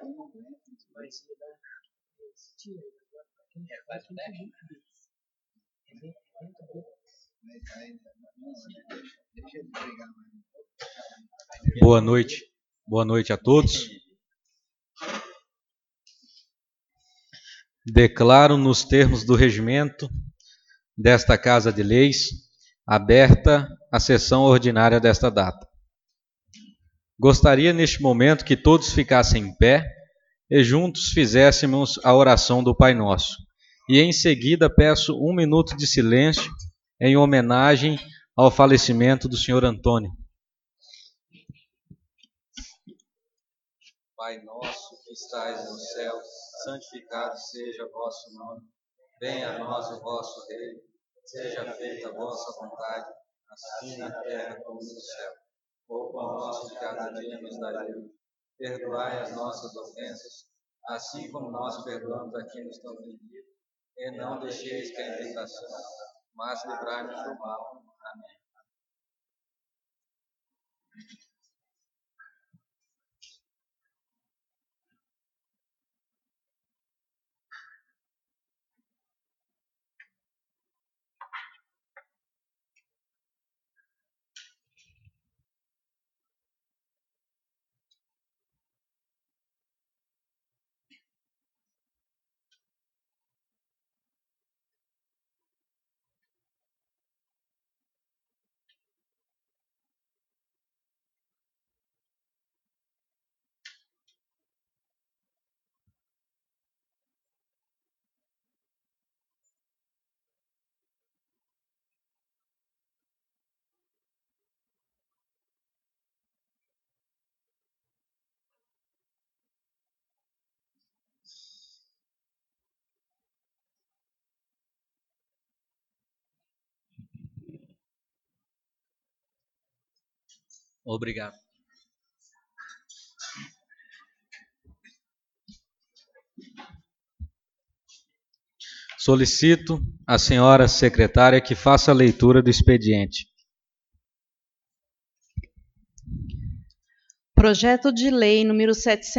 Boa noite. Boa noite a todos. Declaro nos termos do regimento desta Casa de Leis aberta a sessão ordinária desta data. Gostaria neste momento que todos ficassem em pé e juntos fizéssemos a oração do Pai Nosso. E em seguida peço 1 minuto de silêncio em homenagem ao falecimento do Sr. Antônio. Pai nosso que estais no céu, santificado seja o vosso nome. Venha a nós o vosso reino. Seja feita a vossa vontade, assim na terra como no céu. O pão nosso de cada dia nos dai hoje. Perdoai as nossas ofensas, assim como nós perdoamos a quem nos tem ofendido. E não deixeis cair em tentação, mas livrai-nos do mal. Amém. Obrigado. Solicito à senhora secretária que faça a leitura do expediente. Projeto de Lei número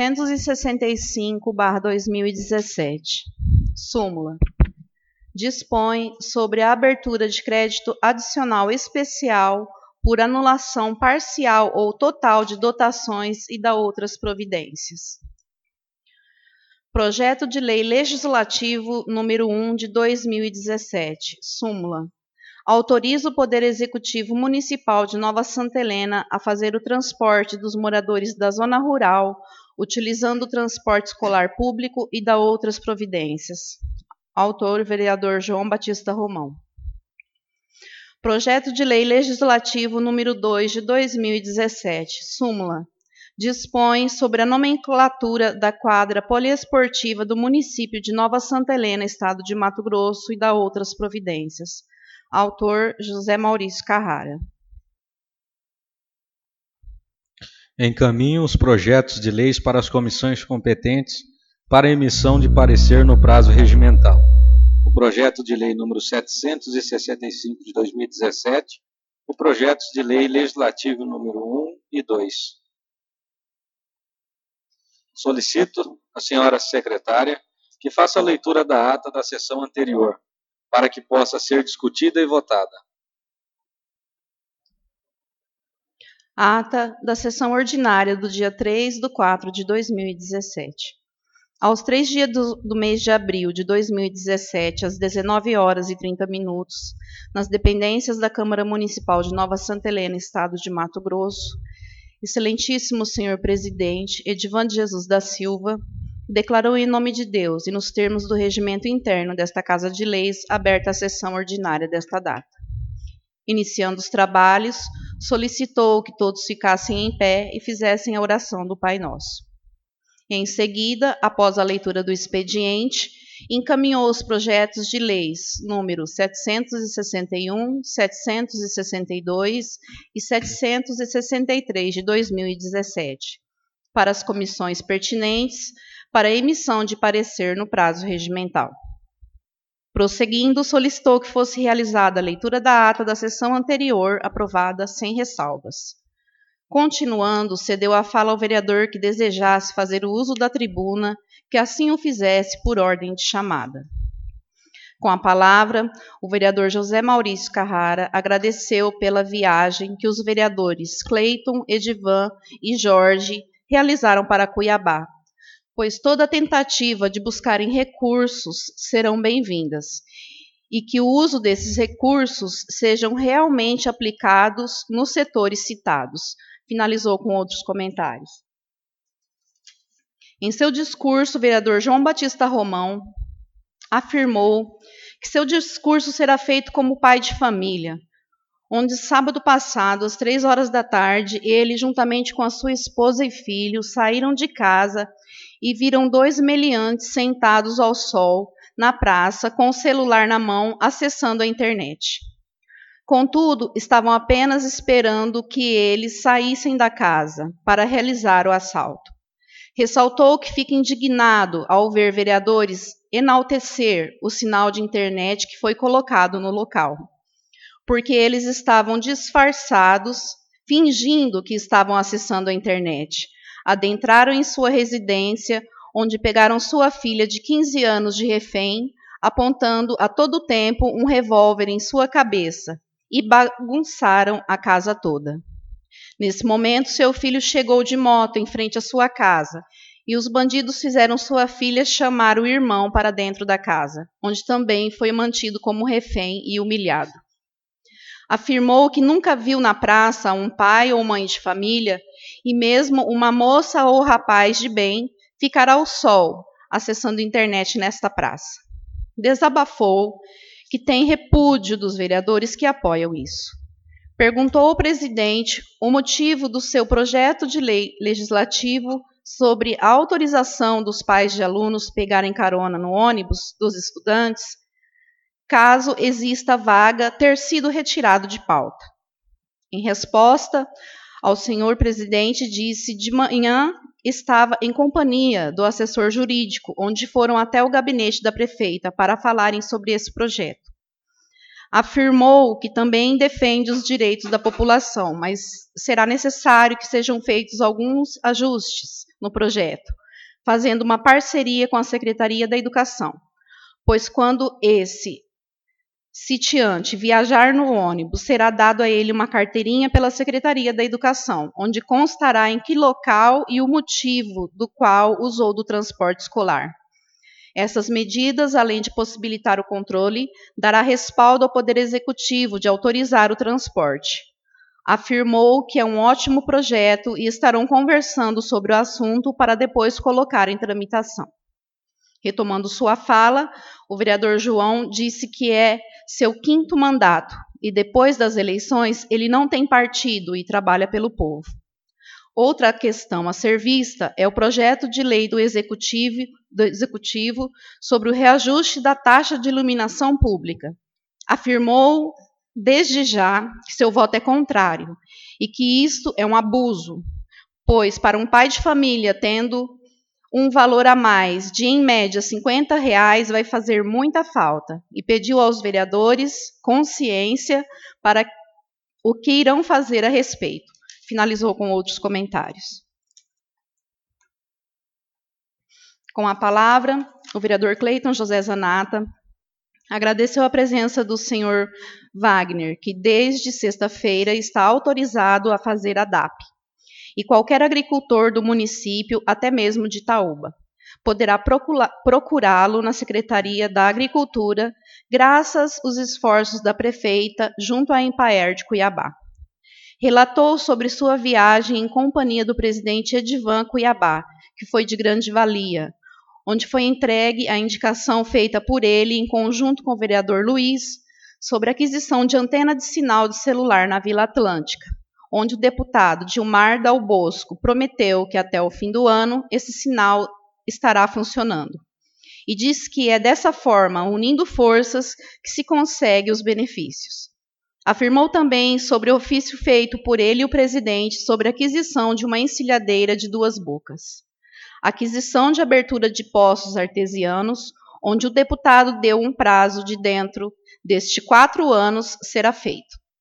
765/2017. Súmula. Dispõe sobre a abertura de crédito adicional especial por anulação parcial ou total de dotações e da outras providências. Projeto de Lei Legislativo número 1 de 2017. Súmula. Autoriza o Poder Executivo Municipal de Nova Santa Helena a fazer o transporte dos moradores da zona rural, utilizando o transporte escolar público e da outras providências. Autor, vereador João Batista Romão. Projeto de Lei Legislativo número 2 de 2017. Súmula. Dispõe sobre a nomenclatura da quadra poliesportiva do município de Nova Santa Helena, estado de Mato Grosso, e da outras providências. Autor, José Maurício Carrara. Encaminho os projetos de leis para as comissões competentes para emissão de parecer no prazo regimental. O projeto de lei número 765 de 2017, o projeto de lei legislativo número 1 e 2. Solicito à senhora secretária que faça a leitura da ata da sessão anterior, para que possa ser discutida e votada. Ata da sessão ordinária do dia 3/4 de 2017. Aos 3 dias do mês de abril de 2017, às 19h30, nas dependências da Câmara Municipal de Nova Santa Helena, estado de Mato Grosso, excelentíssimo senhor presidente Edivan de Jesus da Silva declarou em nome de Deus e nos termos do regimento interno desta Casa de Leis aberta a sessão ordinária desta data. Iniciando os trabalhos, solicitou que todos ficassem em pé e fizessem a oração do Pai Nosso. Em seguida, após a leitura do expediente, encaminhou os projetos de leis número 761, 762 e 763 de 2017 para as comissões pertinentes para a emissão de parecer no prazo regimental. Prosseguindo, solicitou que fosse realizada a leitura da ata da sessão anterior, aprovada sem ressalvas. Continuando, cedeu a fala ao vereador que desejasse fazer o uso da tribuna, que assim o fizesse por ordem de chamada. Com a palavra, o vereador José Maurício Carrara agradeceu pela viagem que os vereadores Cleiton, Edivan e Jorge realizaram para Cuiabá, pois toda tentativa de buscarem recursos serão bem-vindas, e que o uso desses recursos sejam realmente aplicados nos setores citados. Finalizou com outros comentários. Em seu discurso, o vereador João Batista Romão afirmou que seu discurso será feito como pai de família, onde sábado passado, às 3 horas da tarde, ele, juntamente com a sua esposa e filho, saíram de casa e viram 2 meliantes sentados ao sol na praça, com o celular na mão, acessando a internet. Contudo, estavam apenas esperando que eles saíssem da casa para realizar o assalto. Ressaltou que fica indignado ao ver vereadores enaltecer o sinal de internet que foi colocado no local, porque eles estavam disfarçados, fingindo que estavam acessando a internet. Adentraram em sua residência, onde pegaram sua filha de 15 anos de refém, apontando a todo tempo um revólver em sua cabeça, e bagunçaram a casa toda. Nesse momento, seu filho chegou de moto em frente à sua casa, e os bandidos fizeram sua filha chamar o irmão para dentro da casa, onde também foi mantido como refém e humilhado. Afirmou que nunca viu na praça um pai ou mãe de família, e mesmo uma moça ou rapaz de bem, ficar ao sol, acessando a internet nesta praça. Desabafou que tem repúdio dos vereadores que apoiam isso. Perguntou ao presidente o motivo do seu projeto de lei legislativo sobre a autorização dos pais de alunos pegarem carona no ônibus dos estudantes, caso exista vaga, ter sido retirado de pauta. Em resposta ao senhor presidente, disse de manhã estava em companhia do assessor jurídico, onde foram até o gabinete da prefeita para falarem sobre esse projeto. Afirmou que também defende os direitos da população, mas será necessário que sejam feitos alguns ajustes no projeto, fazendo uma parceria com a Secretaria da Educação, pois quando esse sitiante viajar no ônibus, será dado a ele uma carteirinha pela Secretaria da Educação, onde constará em que local e o motivo do qual usou do transporte escolar. Essas medidas, além de possibilitar o controle, dará respaldo ao Poder Executivo de autorizar o transporte. Afirmou que é um ótimo projeto e estarão conversando sobre o assunto para depois colocar em tramitação. Retomando sua fala, o vereador João disse que é seu 5º mandato e depois das eleições ele não tem partido e trabalha pelo povo. Outra questão a ser vista é o projeto de lei do Executivo sobre o reajuste da taxa de iluminação pública. Afirmou desde já que seu voto é contrário e que isto é um abuso, pois para um pai de família tendo um valor a mais de, em média, R$50 vai fazer muita falta, e pediu aos vereadores consciência para o que irão fazer a respeito. Finalizou com outros comentários. Com a palavra, o vereador Cleiton José Zanata agradeceu a presença do senhor Wagner, que desde sexta-feira está autorizado a fazer a DAP. E qualquer agricultor do município, até mesmo de Itaúba, poderá procurá-lo na Secretaria da Agricultura, graças aos esforços da prefeita junto à Empaer de Cuiabá. Relatou sobre sua viagem em companhia do presidente Edivan Cuiabá, que foi de grande valia, onde foi entregue a indicação feita por ele em conjunto com o vereador Luiz sobre a aquisição de antena de sinal de celular na Vila Atlântica, onde o deputado Gilmar Dal Bosco prometeu que até o fim do ano esse sinal estará funcionando. E diz que é dessa forma, unindo forças, que se consegue os benefícios. Afirmou também sobre o ofício feito por ele e o presidente sobre a aquisição de uma encilhadeira de 2 bocas. Aquisição de abertura de poços artesianos, onde o deputado deu um prazo de dentro deste 4 anos será feito.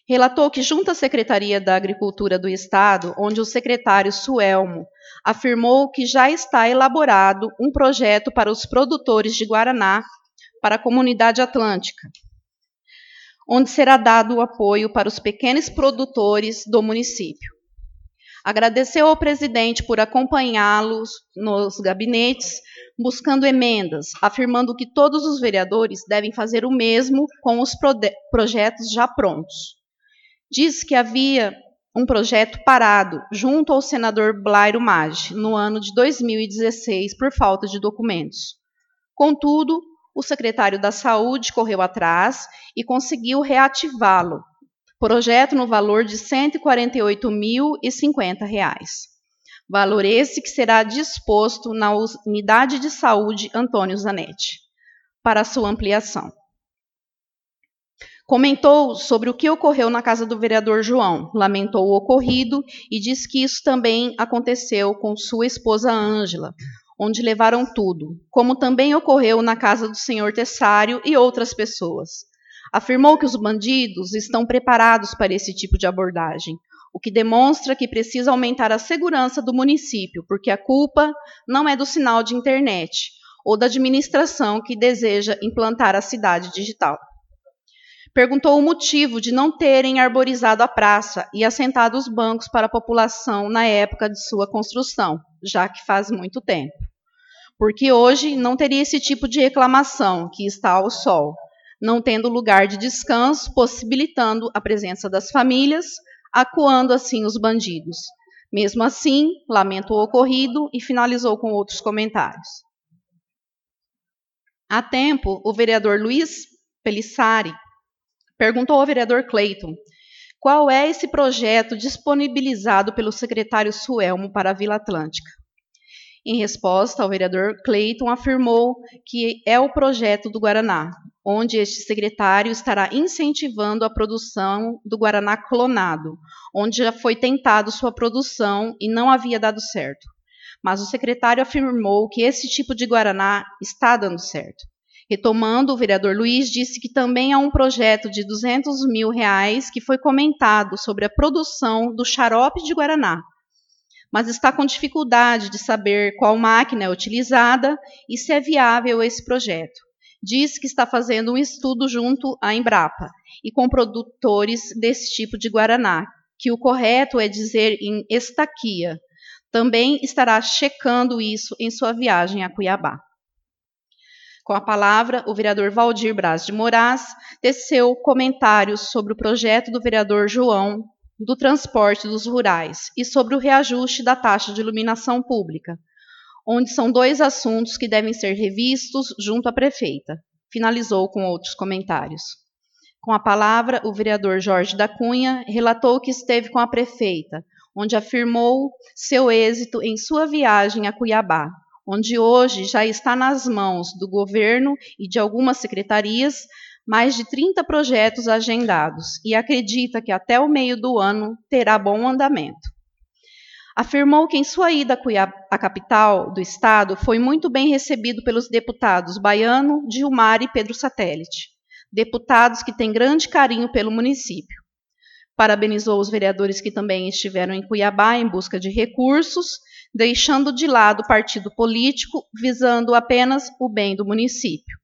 Relatou que, junto à Secretaria da Agricultura do Estado, onde o secretário Suelmo afirmou que já está elaborado um projeto para os produtores de Guaraná para a comunidade atlântica, onde será dado o apoio para os pequenos produtores do município. Agradeceu ao presidente por acompanhá-los nos gabinetes, buscando emendas, afirmando que todos os vereadores devem fazer o mesmo com os projetos já prontos. Disse que havia um projeto parado junto ao senador Blairo Maggi no ano de 2016 por falta de documentos. Contudo, o secretário da Saúde correu atrás e conseguiu reativá-lo. Projeto no valor de R$ 148.050. Valor esse que será disposto na Unidade de Saúde Antônio Zanetti, para sua ampliação. Comentou sobre o que ocorreu na casa do vereador João, lamentou o ocorrido e disse que isso também aconteceu com sua esposa Ângela, onde levaram tudo, como também ocorreu na casa do senhor Tessário e outras pessoas. Afirmou que os bandidos estão preparados para esse tipo de abordagem, o que demonstra que precisa aumentar a segurança do município, porque a culpa não é do sinal de internet ou da administração que deseja implantar a cidade digital. Perguntou o motivo de não terem arborizado a praça e assentado os bancos para a população na época de sua construção, já que faz muito tempo. Porque hoje não teria esse tipo de reclamação que está ao sol, não tendo lugar de descanso, possibilitando a presença das famílias, acuando assim os bandidos. Mesmo assim, lamenta o ocorrido e finalizou com outros comentários. Há tempo, o vereador Luiz Pelissari perguntou ao vereador Cleiton qual é esse projeto disponibilizado pelo secretário Suelmo para a Vila Atlântica. Em resposta, o vereador Cleiton afirmou que é o projeto do Guaraná, onde este secretário estará incentivando a produção do Guaraná clonado, onde já foi tentado sua produção e não havia dado certo. Mas o secretário afirmou que esse tipo de Guaraná está dando certo. Retomando, o vereador Luiz disse que também há um projeto de R$200 mil que foi comentado sobre a produção do xarope de Guaraná, mas está com dificuldade de saber qual máquina é utilizada e se é viável esse projeto. Diz que está fazendo um estudo junto à Embrapa e com produtores desse tipo de Guaraná, que o correto é dizer em estaquia. Também estará checando isso em sua viagem a Cuiabá. Com a palavra, o vereador Valdir Braz de Moraes teceu comentários sobre o projeto do vereador João do transporte dos rurais e sobre o reajuste da taxa de iluminação pública, onde são dois assuntos que devem ser revistos junto à prefeita. Finalizou com outros comentários. Com a palavra, o vereador Jorge da Cunha relatou que esteve com a prefeita, onde afirmou seu êxito em sua viagem a Cuiabá, onde hoje já está nas mãos do governo e de algumas secretarias mais de 30 projetos agendados e acredita que até o meio do ano terá bom andamento. Afirmou que em sua ida a Cuiabá, a capital do estado, foi muito bem recebido pelos deputados Baiano, Gilmar e Pedro Satélite, deputados que têm grande carinho pelo município. Parabenizou os vereadores que também estiveram em Cuiabá em busca de recursos, deixando de lado o partido político, visando apenas o bem do município.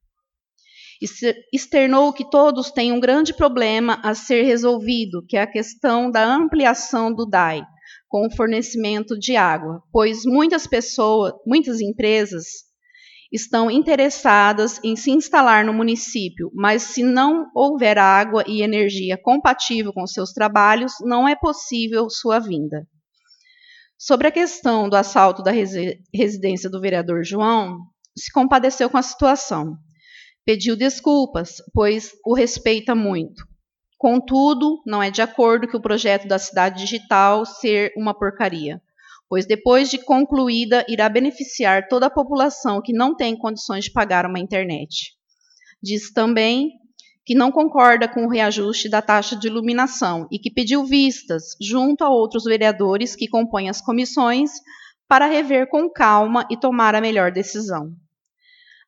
Externou que todos têm um grande problema a ser resolvido, que é a questão da ampliação do DAI, com o fornecimento de água, pois muitas empresas estão interessadas em se instalar no município, mas se não houver água e energia compatível com seus trabalhos, não é possível sua vinda. Sobre a questão do assalto da residência do vereador João, se compadeceu com a situação. Pediu desculpas, pois o respeita muito. Contudo, não é de acordo que o projeto da cidade digital ser uma porcaria, pois depois de concluída irá beneficiar toda a população que não tem condições de pagar uma internet. Diz também que não concorda com o reajuste da taxa de iluminação e que pediu vistas junto a outros vereadores que compõem as comissões para rever com calma e tomar a melhor decisão.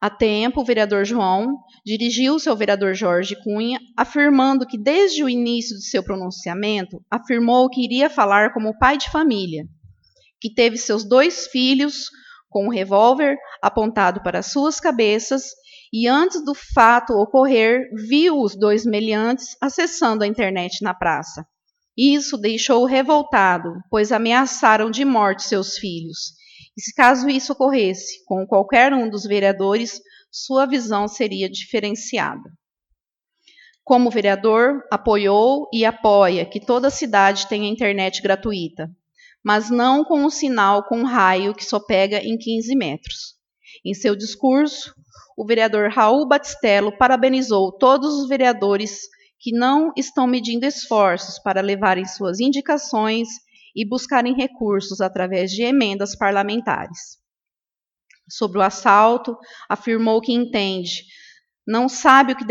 A tempo, o vereador João dirigiu-se ao vereador Jorge Cunha, afirmando que desde o início de seu pronunciamento, afirmou que iria falar como pai de família, que teve seus 2 filhos com um revólver apontado para suas cabeças e antes do fato ocorrer, viu os 2 meliantes acessando a internet na praça. Isso deixou-o revoltado, pois ameaçaram de morte seus filhos. E se caso isso ocorresse com qualquer um dos vereadores, sua visão seria diferenciada. Como vereador, apoiou e apoia que toda cidade tenha internet gratuita, mas não com um sinal com raio que só pega em 15 metros. Em seu discurso, o vereador Raul Batistello parabenizou todos os vereadores que não estão medindo esforços para levarem suas indicações e buscarem recursos através de emendas parlamentares. Sobre o assalto, afirmou que entende, não sabe o que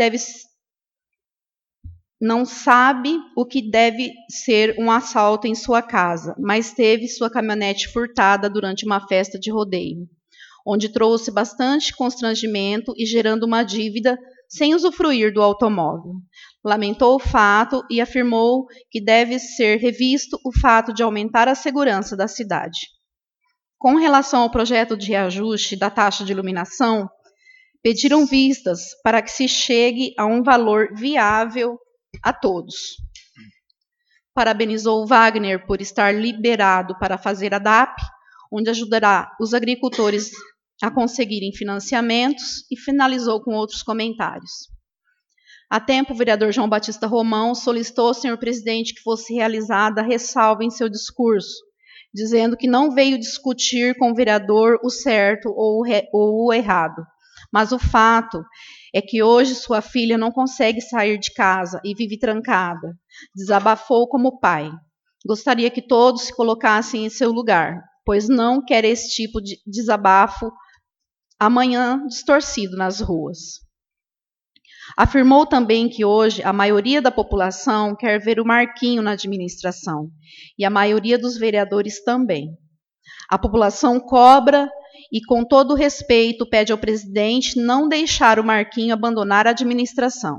deve ser um assalto em sua casa, mas teve sua caminhonete furtada durante uma festa de rodeio, onde trouxe bastante constrangimento e gerando uma dívida sem usufruir do automóvel. Lamentou o fato e afirmou que deve ser revisto o fato de aumentar a segurança da cidade. Com relação ao projeto de reajuste da taxa de iluminação, pediram vistas para que se chegue a um valor viável a todos. Parabenizou Wagner por estar liberado para fazer a DAP, onde ajudará os agricultores a conseguirem financiamentos, e finalizou com outros comentários. A tempo, o vereador João Batista Romão solicitou ao senhor presidente que fosse realizada a ressalva em seu discurso, dizendo que não veio discutir com o vereador o certo ou o errado, mas o fato é que hoje sua filha não consegue sair de casa e vive trancada. Desabafou como pai. Gostaria que todos se colocassem em seu lugar, pois não quer esse tipo de desabafo amanhã distorcido nas ruas. Afirmou também que hoje a maioria da população quer ver o Marquinho na administração, e a maioria dos vereadores também. A população cobra e, com todo respeito, pede ao presidente não deixar o Marquinho abandonar a administração.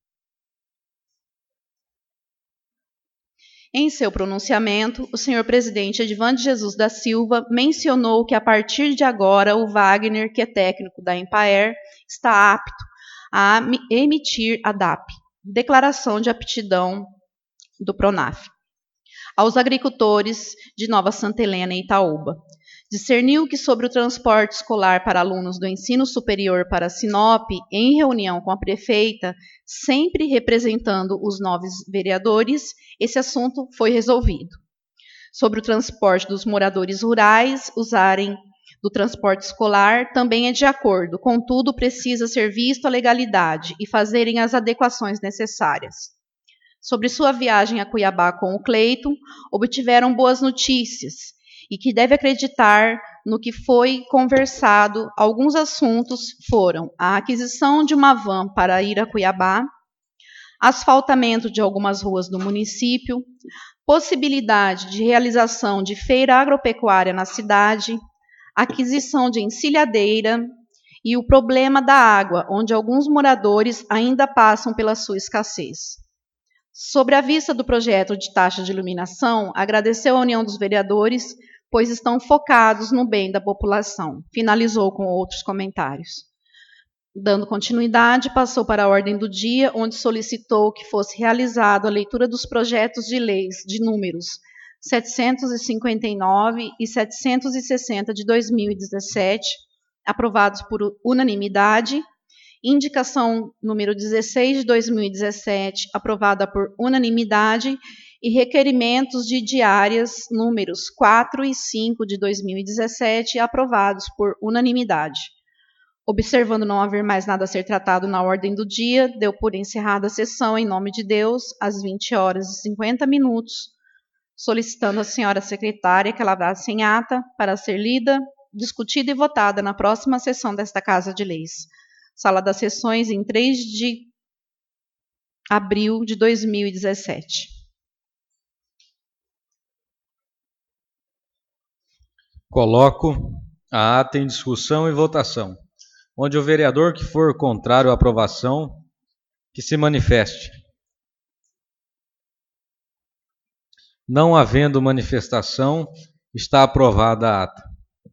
Em seu pronunciamento, o senhor presidente Edivande Jesus da Silva mencionou que, a partir de agora, o Wagner, que é técnico da Empaer, está apto a emitir a DAP, Declaração de Aptidão do PRONAF, aos agricultores de Nova Santa Helena e Itaúba. Discerniu que, sobre o transporte escolar para alunos do ensino superior para Sinop, em reunião com a prefeita, sempre representando os 9 vereadores, esse assunto foi resolvido. Sobre o transporte dos moradores rurais usarem do transporte escolar, também é de acordo, contudo, precisa ser visto a legalidade e fazerem as adequações necessárias. Sobre sua viagem a Cuiabá com o Cleiton, obtiveram boas notícias e que deve acreditar no que foi conversado. Alguns assuntos foram a aquisição de uma van para ir a Cuiabá, asfaltamento de algumas ruas do município, possibilidade de realização de feira agropecuária na cidade, aquisição de encilhadeira e o problema da água, onde alguns moradores ainda passam pela sua escassez. Sobre a vista do projeto de taxa de iluminação, agradeceu a união dos vereadores, pois estão focados no bem da população. Finalizou com outros comentários. Dando continuidade, passou para a ordem do dia, onde solicitou que fosse realizada a leitura dos projetos de leis de números 759 e 760 de 2017, aprovados por unanimidade, indicação número 16 de 2017, aprovada por unanimidade, e requerimentos de diárias números 4 e 5 de 2017, aprovados por unanimidade. Observando não haver mais nada a ser tratado na ordem do dia, deu por encerrada a sessão, em nome de Deus, às 20h50, solicitando à senhora secretária que lavrasse em ata para ser lida, discutida e votada na próxima sessão desta Casa de Leis. Sala das Sessões, em 3 de abril de 2017. Coloco a ata em discussão e votação. onde o vereador que for contrário à aprovação, que se manifeste. Não havendo manifestação, está aprovada a ata.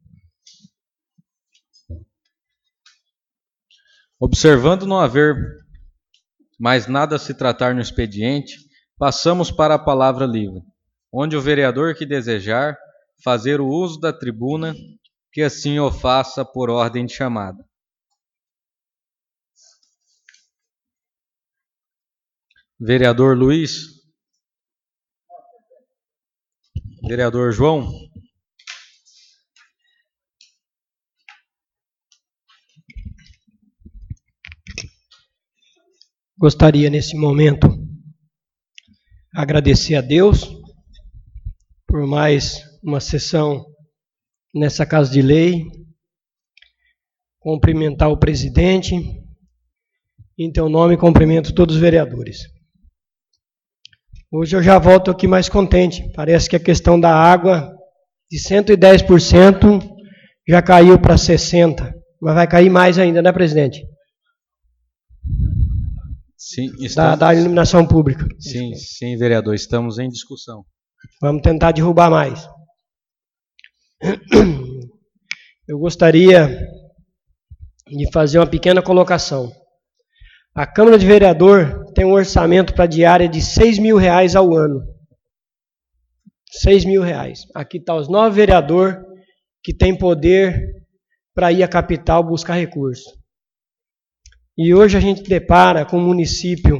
Observando não haver mais nada a se tratar no expediente, passamos para a palavra livre, onde o vereador que desejar fazer o uso da tribuna, que assim o faça por ordem de chamada. Vereador Luiz. Vereador João. Gostaria, nesse momento, agradecer a Deus por mais uma sessão nessa Casa de Lei, cumprimentar o presidente, em teu nome cumprimento todos os vereadores. Hoje eu já volto aqui mais contente, parece que a questão da água de 110% já caiu para 60%, mas vai cair mais ainda, né, presidente? Sim, estamos... da iluminação pública. Sim, vereador, estamos em discussão. Vamos tentar derrubar mais. Eu gostaria de fazer uma pequena colocação. A Câmara de Vereador tem um orçamento para diária de R$6.000 ao ano. R$6.000. Aqui está os 9 vereadores que têm poder para ir à capital buscar recursos. E hoje a gente depara com um município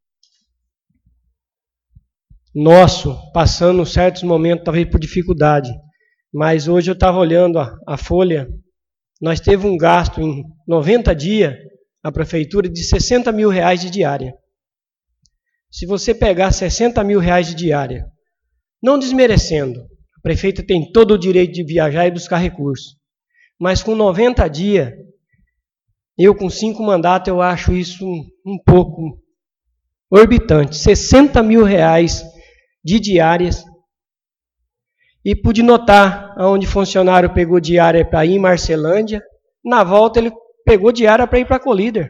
nosso, passando certos momentos, talvez por dificuldade. Mas hoje eu estava olhando a folha, nós teve um gasto em 90 dias, a prefeitura, de R$60.000 de diária. Se você pegar R$60.000 de diária, não desmerecendo, a prefeita tem todo o direito de viajar e buscar recursos, mas com 90 dias, eu com 5 mandatos, eu acho isso um pouco orbitante. R$60.000 de diárias. E pude notar onde funcionário pegou diária para ir em Marcelândia, na volta ele pegou diária para ir para a Colíder.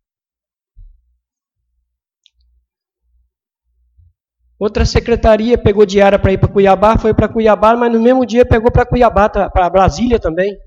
Outra secretaria pegou diária para ir para Cuiabá, foi para Cuiabá, mas no mesmo dia pegou para Cuiabá, para Brasília também.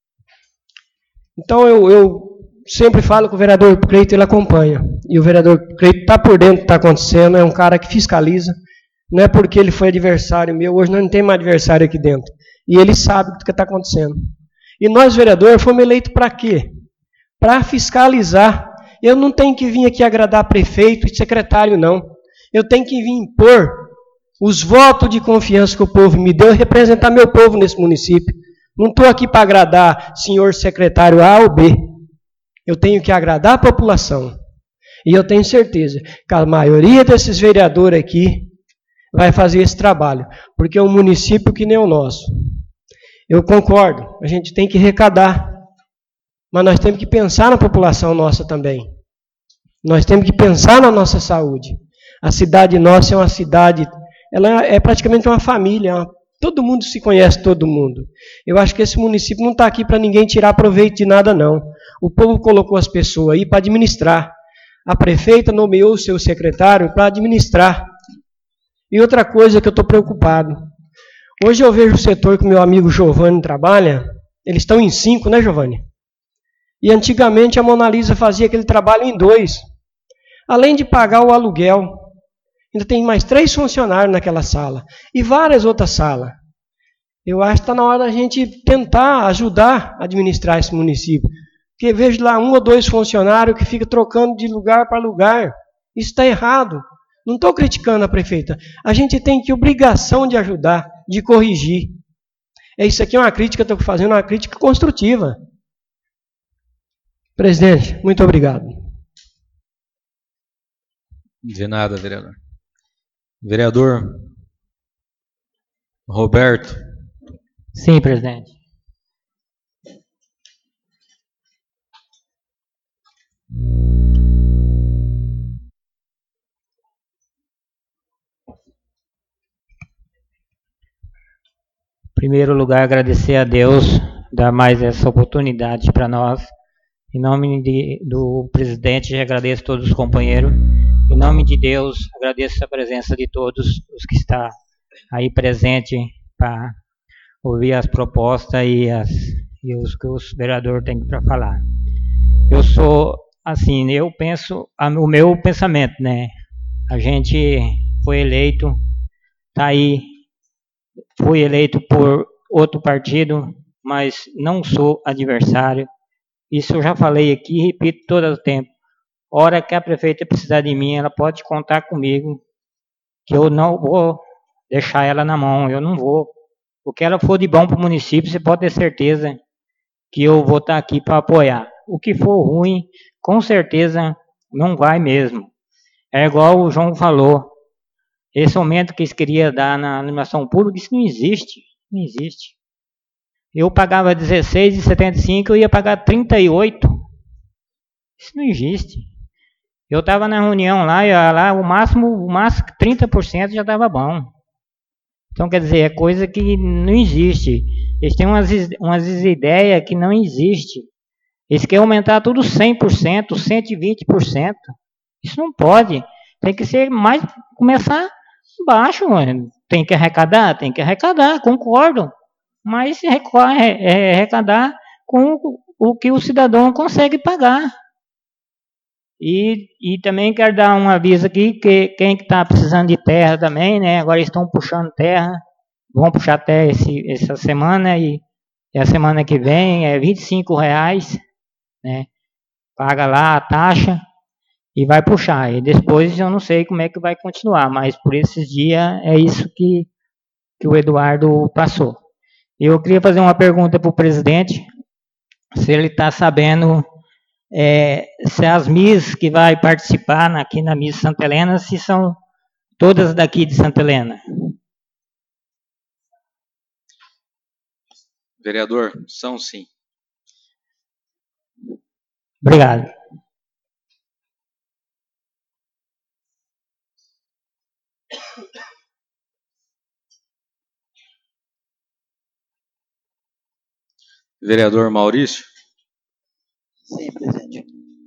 Então eu sempre falo que o vereador Cleito ele acompanha. E o vereador Cleito está por dentro do que está acontecendo, é um cara que fiscaliza. Não é porque ele foi adversário meu, hoje nós não temos mais adversário aqui dentro. E ele sabe do que está acontecendo. E nós, vereadores, fomos eleitos para quê? Para fiscalizar. Eu não tenho que vir aqui agradar prefeito e secretário, não. Eu tenho que vir impor os votos de confiança que o povo me deu e representar meu povo nesse município. Não estou aqui para agradar senhor secretário A ou B. Eu tenho que agradar a população. E eu tenho certeza que a maioria desses vereadores aqui vai fazer esse trabalho, porque é um município que nem o nosso. Eu concordo, a gente tem que arrecadar, mas nós temos que pensar na população nossa também. Nós temos que pensar na nossa saúde. A cidade nossa é uma cidade, ela é praticamente uma família, todo mundo se conhece, todo mundo. Eu acho que esse município não está aqui para ninguém tirar proveito de nada, não. O povo colocou as pessoas aí para administrar. A prefeita nomeou o seu secretário para administrar. E outra coisa que eu estou preocupado. Hoje eu vejo o setor que o meu amigo Giovanni trabalha, eles estão em 5, né, Giovanni? E antigamente a Mona Lisa fazia aquele trabalho em 2. Além de pagar o aluguel, ainda tem mais 3 funcionários naquela sala. E várias outras salas. Eu acho que está na hora da gente tentar ajudar a administrar esse município. Porque vejo lá 1 ou 2 funcionários que ficam trocando de lugar para lugar. Isso está errado. Não estou criticando a prefeita. A gente tem que obrigação de ajudar, de corrigir. Isso aqui é uma crítica, estou fazendo uma crítica construtiva. Presidente, muito obrigado. De nada, vereador. Vereador Roberto. Sim, presidente. Em primeiro lugar, agradecer a Deus, dar mais essa oportunidade para nós Em nome do presidente, agradeço a todos os companheiros. Em nome de Deus, agradeço a presença de todos os que estão aí presentes para ouvir as propostas e os que os vereadores têm para falar. Eu sou, assim, eu penso, o meu pensamento, né? A gente foi eleito, tá aí, fui eleito por outro partido, mas não sou adversário. Isso eu já falei aqui e repito todo o tempo. Hora que a prefeita precisar de mim, ela pode contar comigo, que eu não vou deixar ela na mão, eu não vou. O que ela for de bom para o município, você pode ter certeza que eu vou estar aqui para apoiar. O que for ruim, com certeza não vai mesmo. É igual o João falou, esse aumento que eles queriam dar na animação pública, isso não existe, não existe. Eu pagava R$16,75, eu ia pagar R$38. Isso não existe. Eu estava na reunião lá, o máximo 30% já estava bom. Então, quer dizer, é coisa que não existe. Eles têm umas ideias que não existem. Eles querem aumentar tudo 100%, 120%. Isso não pode. Tem que ser mais, começar baixo. Tem que arrecadar, concordo. Mas arrecadar com o que o cidadão consegue pagar. E também quero dar um aviso aqui, que quem está precisando de terra também, né? Agora estão puxando terra, vão puxar terra essa semana e a semana que vem é R$25, né? Paga lá a taxa e vai puxar. E depois eu não sei como é que vai continuar, mas por esses dias é isso que o Eduardo passou. Eu queria fazer uma pergunta para o presidente, se ele está sabendo... se as MIS que vai participar aqui na MIS Santa Helena, se são todas daqui de Santa Helena. Vereador, são sim. Obrigado. Vereador Maurício? Sim, presidente.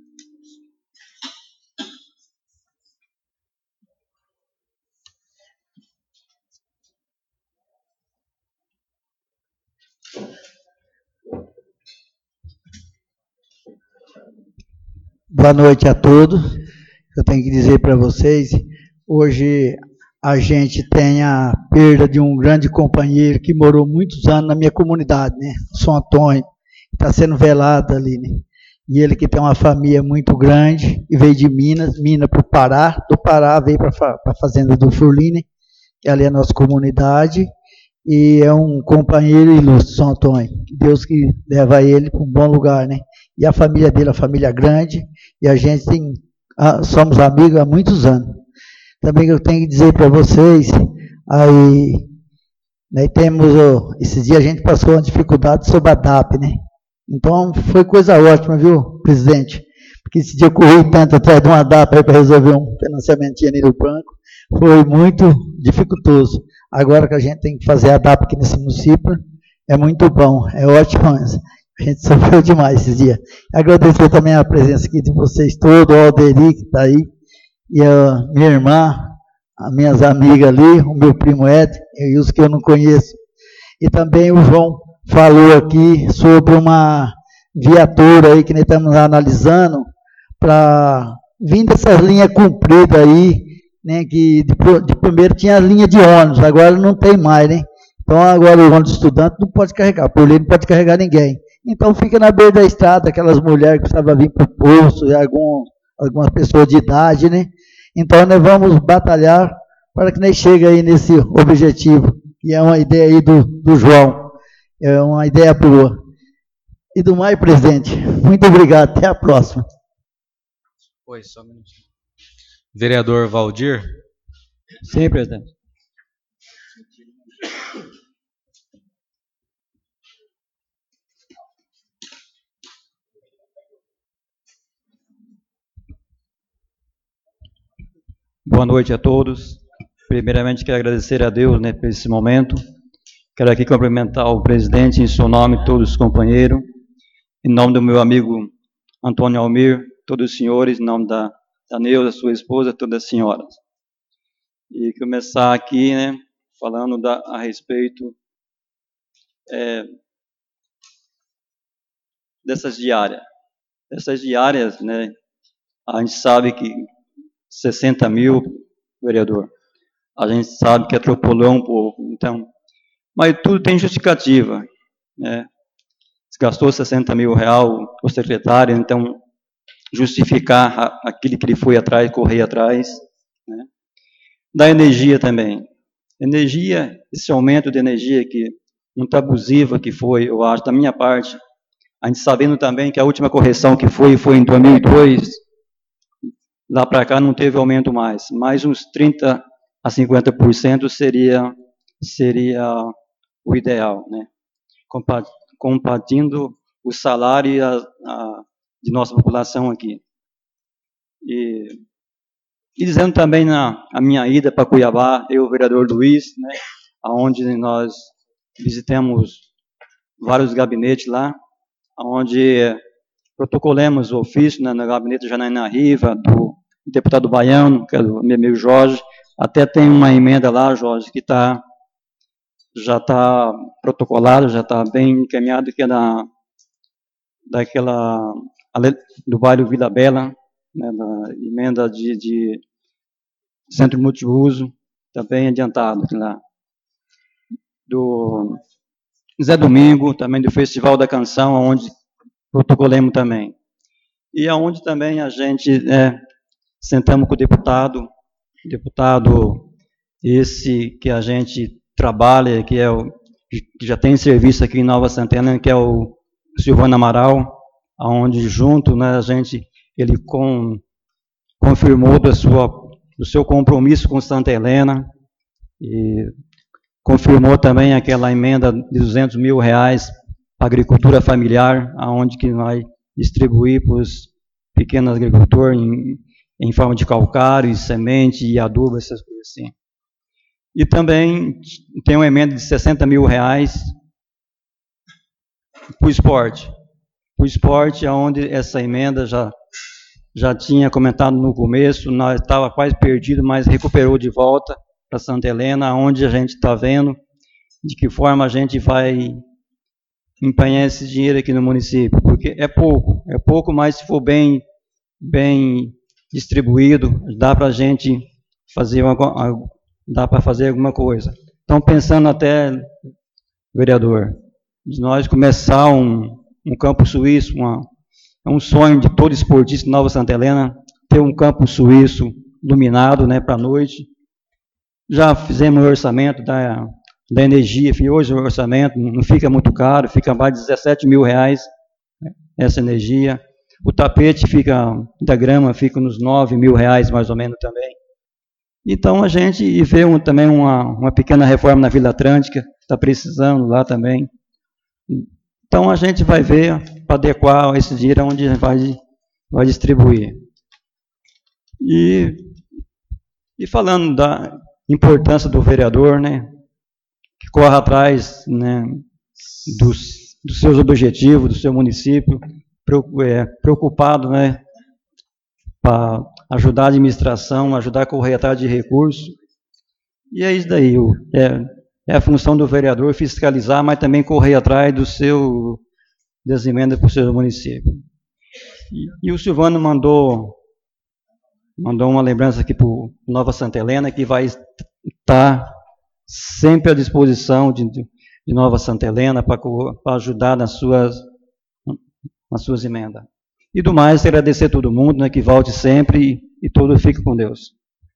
Boa noite a todos. Eu tenho que dizer para vocês, hoje a gente tem a perda de um grande companheiro que morou muitos anos na minha comunidade, né? O São Antônio, está sendo velado ali, né? E ele que tem uma família muito grande, e veio de Minas para o Pará, do Pará veio para a fazenda do Furline, que ali é a nossa comunidade, e é um companheiro ilustre, São Antônio. Deus que leva ele para um bom lugar, né? E a família dele, a família grande, e a gente somos amigos há muitos anos. Também eu tenho que dizer para vocês, aí temos, esse dia a gente passou uma dificuldade sobre a DAP, né? Então foi coisa ótima, viu, presidente? Porque esse dia eu corri tanto atrás de uma DAP para resolver um financiamento ali no banco, foi muito dificultoso. Agora que a gente tem que fazer a DAP aqui nesse município, é muito bom, é ótimo. A gente sofreu demais esses dias. Agradecer também a presença aqui de vocês todos, o Alderi que está aí, e a minha irmã, as minhas amigas ali, o meu primo Ed, e os que eu não conheço. E também o João falou aqui sobre uma viatura aí que nós estamos analisando para vir dessas linhas compridas aí, né, que de primeiro tinha a linha de ônibus, agora não tem mais, né? Então agora o ônibus estudante não pode carregar, por lei não pode carregar ninguém. Então fica na beira da estrada, aquelas mulheres que precisavam vir para o posto, e algumas pessoas de idade, né? Então nós vamos batalhar para que nós cheguemos aí nesse objetivo, que é uma ideia aí do João, é uma ideia boa. E do mais, presidente, muito obrigado, até a próxima. Oi, só um minutinho. Vereador Valdir? Sim, presidente. Boa noite a todos. Primeiramente, quero agradecer a Deus, né, por esse momento. Quero aqui cumprimentar o presidente em seu nome, todos os companheiros. Em nome do meu amigo Antônio Almir, todos os senhores, em nome da Neuza, sua esposa, todas as senhoras. E começar aqui, né, falando a respeito dessas diárias. Essas diárias, né, a gente sabe que 60 mil, vereador, a gente sabe que atropelou um pouco, então, mas tudo tem justificativa, né? Se gastou 60 mil reais o secretário, então, justificar aquilo que ele foi atrás, correr atrás, né? Da energia também. Energia, esse aumento de energia que muito abusiva que foi, eu acho, da minha parte, a gente sabendo também que a última correção que foi em 2002, lá para cá não teve aumento mais uns 30% a 50% seria o ideal, né? Compartindo o salário de nossa população aqui. E dizendo também a minha ida para Cuiabá, eu, o vereador Luiz, né, onde nós visitamos vários gabinetes lá, onde protocolamos o ofício, né, no gabinete Janaína Riva, do deputado Baiano, que é do meu amigo Jorge. Até tem uma emenda lá, Jorge, que já está protocolada, já está bem encaminhada, que é do bairro Vila Bela, né, da emenda de centro multiuso, também adiantado lá. Do Zé Domingo, também do Festival da Canção, onde protocolemos também. E aonde também a gente sentamos com o deputado esse que a gente trabalha, que já tem serviço aqui em Nova Santana, que é o Silvano Amaral, aonde junto, né, ele confirmou do seu compromisso com Santa Helena, e confirmou também aquela emenda de 200 mil reais para a agricultura familiar, aonde que vai distribuir para os pequenos agricultores em forma de calcário, e semente, e adubo, essas coisas assim. E também tem uma emenda de 60 mil reais para o esporte. O esporte, onde essa emenda já tinha comentado no começo, nós estava quase perdido, mas recuperou de volta para Santa Helena, onde a gente está vendo de que forma a gente vai empenhar esse dinheiro aqui no município, porque é pouco, mas se for bem distribuído, dá para a gente fazer alguma coisa. Então, pensando até, vereador, de nós começar um campo suíço, é um sonho de todo esportista de Nova Santa Helena, ter um campo suíço iluminado, né, para a noite. Já fizemos o orçamento da energia, hoje o orçamento não fica muito caro, fica mais de 17 mil reais, né, essa energia. O tapete da grama fica nos 9 mil reais, mais ou menos, também. Então, a gente vê também uma pequena reforma na Vila Atlântica, está precisando lá também. Então, a gente vai ver para adequar esse dinheiro onde vai distribuir. E falando da importância do vereador, né, que corre atrás, né, dos seus objetivos, do seu município, preocupado, né, para ajudar a administração, ajudar a correr atrás de recursos. E é isso daí, é a função do vereador fiscalizar, mas também correr atrás das emendas para o seu município. E o Silvano mandou uma lembrança aqui para Nova Santa Helena, que vai estar sempre à disposição de Nova Santa Helena para ajudar nas suas emendas. E do mais, agradecer a todo mundo, né, que volte sempre e todo fique com Deus.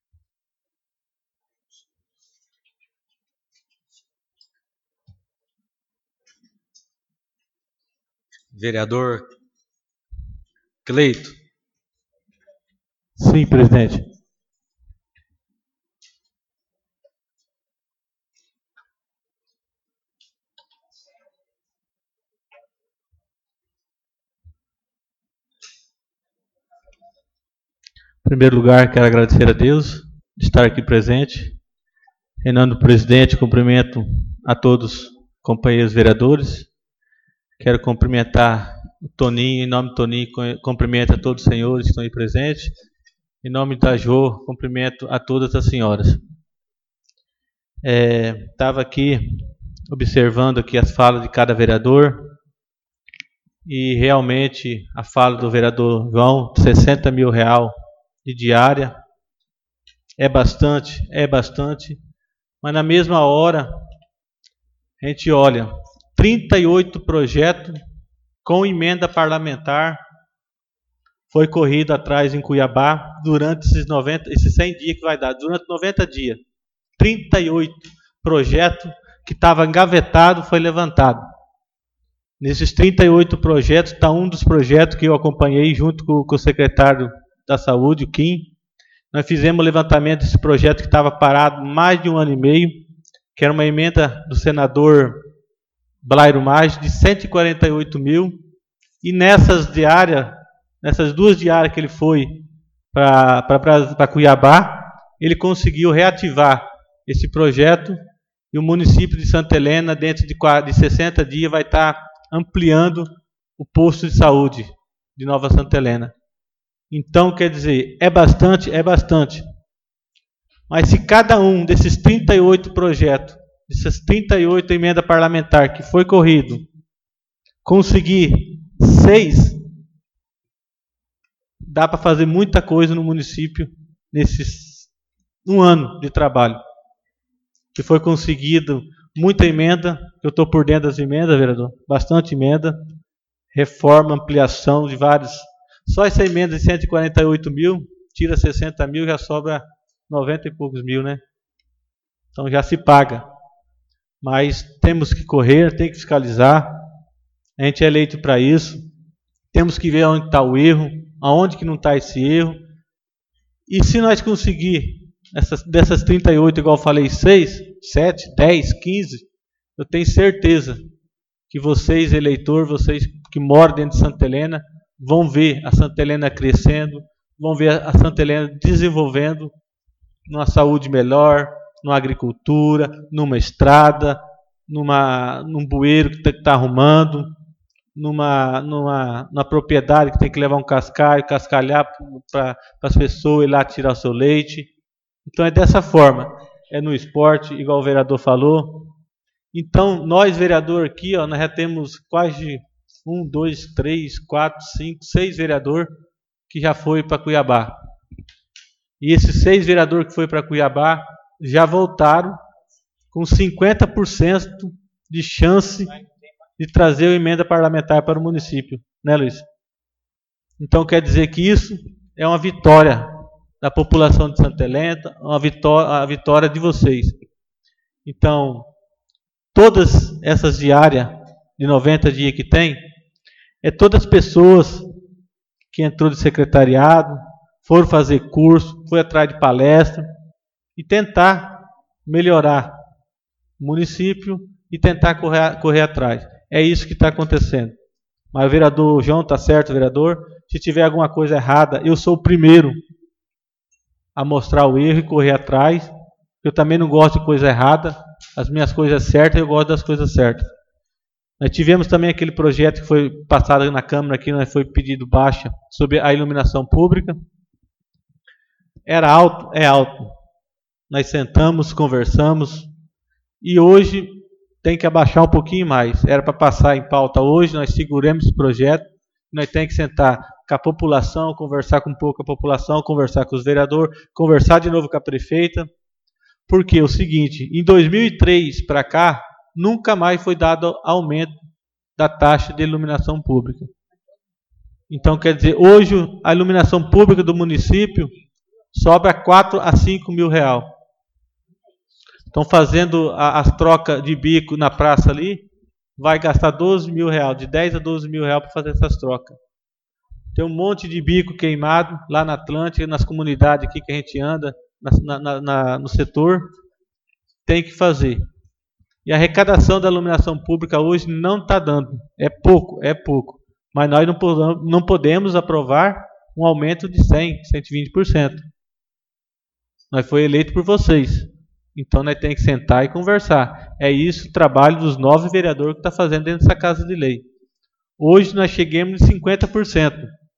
Vereador Cleito. Sim, presidente. Em primeiro lugar, quero agradecer a Deus de estar aqui presente. Em nome do presidente, cumprimento a todos os companheiros vereadores. Quero cumprimentar o Toninho, em nome do Toninho, cumprimento a todos os senhores que estão aí presentes. Em nome da Jo, cumprimento a todas as senhoras. Estava aqui observando aqui as falas de cada vereador e realmente a fala do vereador João, R$60 mil de diária, é bastante, mas na mesma hora a gente olha, 38 projetos com emenda parlamentar foi corrido atrás em Cuiabá durante esses 100 dias que vai dar, durante 90 dias. 38 projetos que estavam engavetados foi levantado. Nesses 38 projetos está um dos projetos que eu acompanhei junto com o secretário da Saúde, o Kim. Nós fizemos o levantamento desse projeto que estava parado mais de 1 ano e meio, que era uma emenda do senador Blairo Maggi de 148 mil, e nessas duas diárias que ele foi para Cuiabá, ele conseguiu reativar esse projeto, e o município de Santa Helena, dentro de 60 dias, vai estar ampliando o posto de saúde de Nova Santa Helena. Então, quer dizer, é bastante. Mas se cada um desses 38 projetos, dessas 38 emendas parlamentares que foi corrido, conseguir 6, dá para fazer muita coisa no município nesses 1 ano de trabalho. Que foi conseguido muita emenda, eu estou por dentro das emendas, vereador, bastante emenda, reforma, ampliação de vários. Só essa emenda de 148 mil, tira 60 mil, já sobra 90 e poucos mil, né? Então já se paga. Mas temos que correr, tem que fiscalizar. A gente é eleito para isso. Temos que ver onde está o erro, aonde que não está esse erro. E se nós conseguir, dessas 38, igual eu falei, 6, 7, 10, 15, eu tenho certeza que vocês, eleitor, vocês que moram dentro de Santa Helena, vão ver a Santa Helena crescendo, vão ver a Santa Helena desenvolvendo numa saúde melhor, numa agricultura, numa estrada, num bueiro que está arrumando, numa propriedade que tem que levar um cascalho, cascalhar para as pessoas ir lá tirar o seu leite. Então é dessa forma, é no esporte, igual o vereador falou. Então nós, vereador aqui, nós já temos quase 1, 2, 3, 4, 5, 6 vereadores que já foi para Cuiabá. E esses 6 vereadores que foi para Cuiabá já voltaram com 50% de chance de trazer a emenda parlamentar para o município, né, Luiz? Então quer dizer que isso é uma vitória da população de Santa Helena, a vitória de vocês. Então, todas essas diárias de 90 dias que tem, é todas as pessoas que entrou de secretariado, foram fazer curso, foi atrás de palestra e tentar melhorar o município e tentar correr atrás. É isso que está acontecendo. Mas o vereador João está certo, vereador. Se tiver alguma coisa errada, eu sou o primeiro a mostrar o erro e correr atrás. Eu também não gosto de coisa errada. As minhas coisas certas, eu gosto das coisas certas. Nós tivemos também aquele projeto que foi passado na Câmara, que nós foi pedido baixa, sobre a iluminação pública. Era alto? É alto. Nós sentamos, conversamos, e hoje tem que abaixar um pouquinho mais. Era para passar em pauta hoje, nós seguramos esse projeto, nós temos que sentar com a população, conversar com um pouco a população, conversar com os vereadores, conversar de novo com a prefeita, porque é o seguinte, em 2003 para cá, nunca mais foi dado aumento da taxa de iluminação pública. Então, quer dizer, hoje a iluminação pública do município sobra 4 a 5 mil reais. Estão fazendo as trocas de bico na praça ali, vai gastar 12 mil reais, de 10 a 12 mil reais para fazer essas trocas. Tem um monte de bico queimado lá na Atlântica, nas comunidades aqui que a gente anda, no setor, tem que fazer. E a arrecadação da iluminação pública hoje não está dando, é pouco. Mas nós não podemos aprovar um aumento de 100%, 120%. Nós foi eleito por vocês. Então nós temos que sentar e conversar. É isso o trabalho dos 9 vereadores que está fazendo dentro dessa Casa de Lei. Hoje nós chegamos em 50%.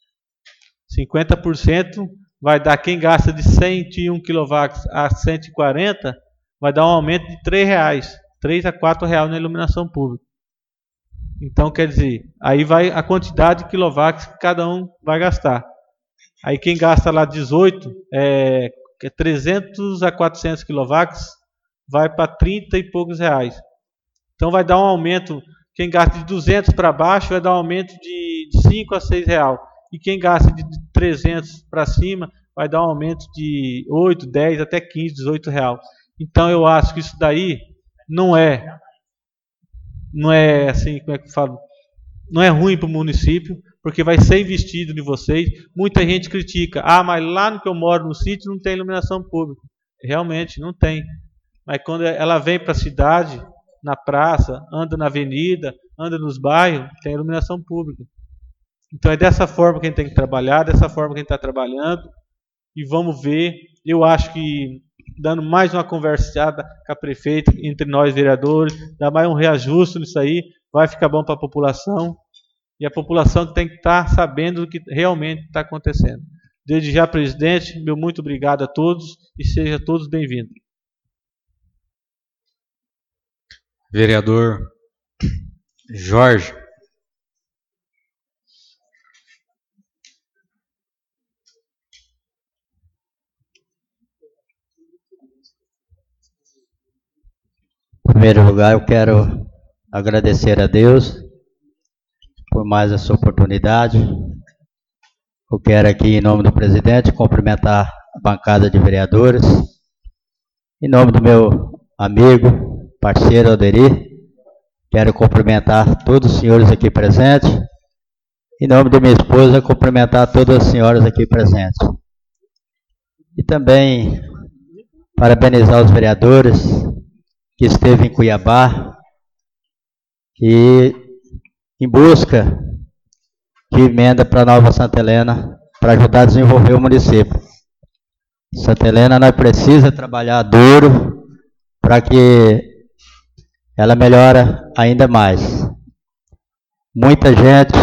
50% vai dar, quem gasta de 101 kW a 140, vai dar um aumento de R$3, 3 a 4 reais na iluminação pública. Então, quer dizer, aí vai a quantidade de quilowatts que cada um vai gastar. Aí quem gasta lá 18, 300 a 400 quilowatts, vai para 30 e poucos reais. Então vai dar um aumento, quem gasta de 200 para baixo vai dar um aumento de 5 a 6 reais. E quem gasta de 300 para cima vai dar um aumento de 8, 10, até 15, 18 reais. Então eu acho que isso daí não é assim, como é que eu falo? Não é ruim para o município, porque vai ser investido em vocês. Muita gente critica, mas lá no que eu moro, no sítio, não tem iluminação pública. Realmente, não tem. Mas quando ela vem para a cidade, na praça, anda na avenida, anda nos bairros, tem iluminação pública. Então é dessa forma que a gente tem que trabalhar, dessa forma que a gente está trabalhando, e vamos ver. Eu acho que, dando mais uma conversada com a prefeita, entre nós vereadores, dar mais um reajuste nisso aí, vai ficar bom para a população, e a população tem que estar sabendo do que realmente está acontecendo. Desde já, presidente, meu muito obrigado a todos, e sejam todos bem-vindos. Vereador Jorge. Em primeiro lugar, eu quero agradecer a Deus por mais essa oportunidade. Eu quero aqui, em nome do presidente, cumprimentar a bancada de vereadores. Em nome do meu amigo, parceiro Alderi, quero cumprimentar todos os senhores aqui presentes. Em nome de minha esposa, cumprimentar todas as senhoras aqui presentes. E também parabenizar os vereadores que esteve em Cuiabá e em busca de emenda para Nova Santa Helena para ajudar a desenvolver o município. Santa Helena nós precisa trabalhar duro para que ela melhore ainda mais. Muita gente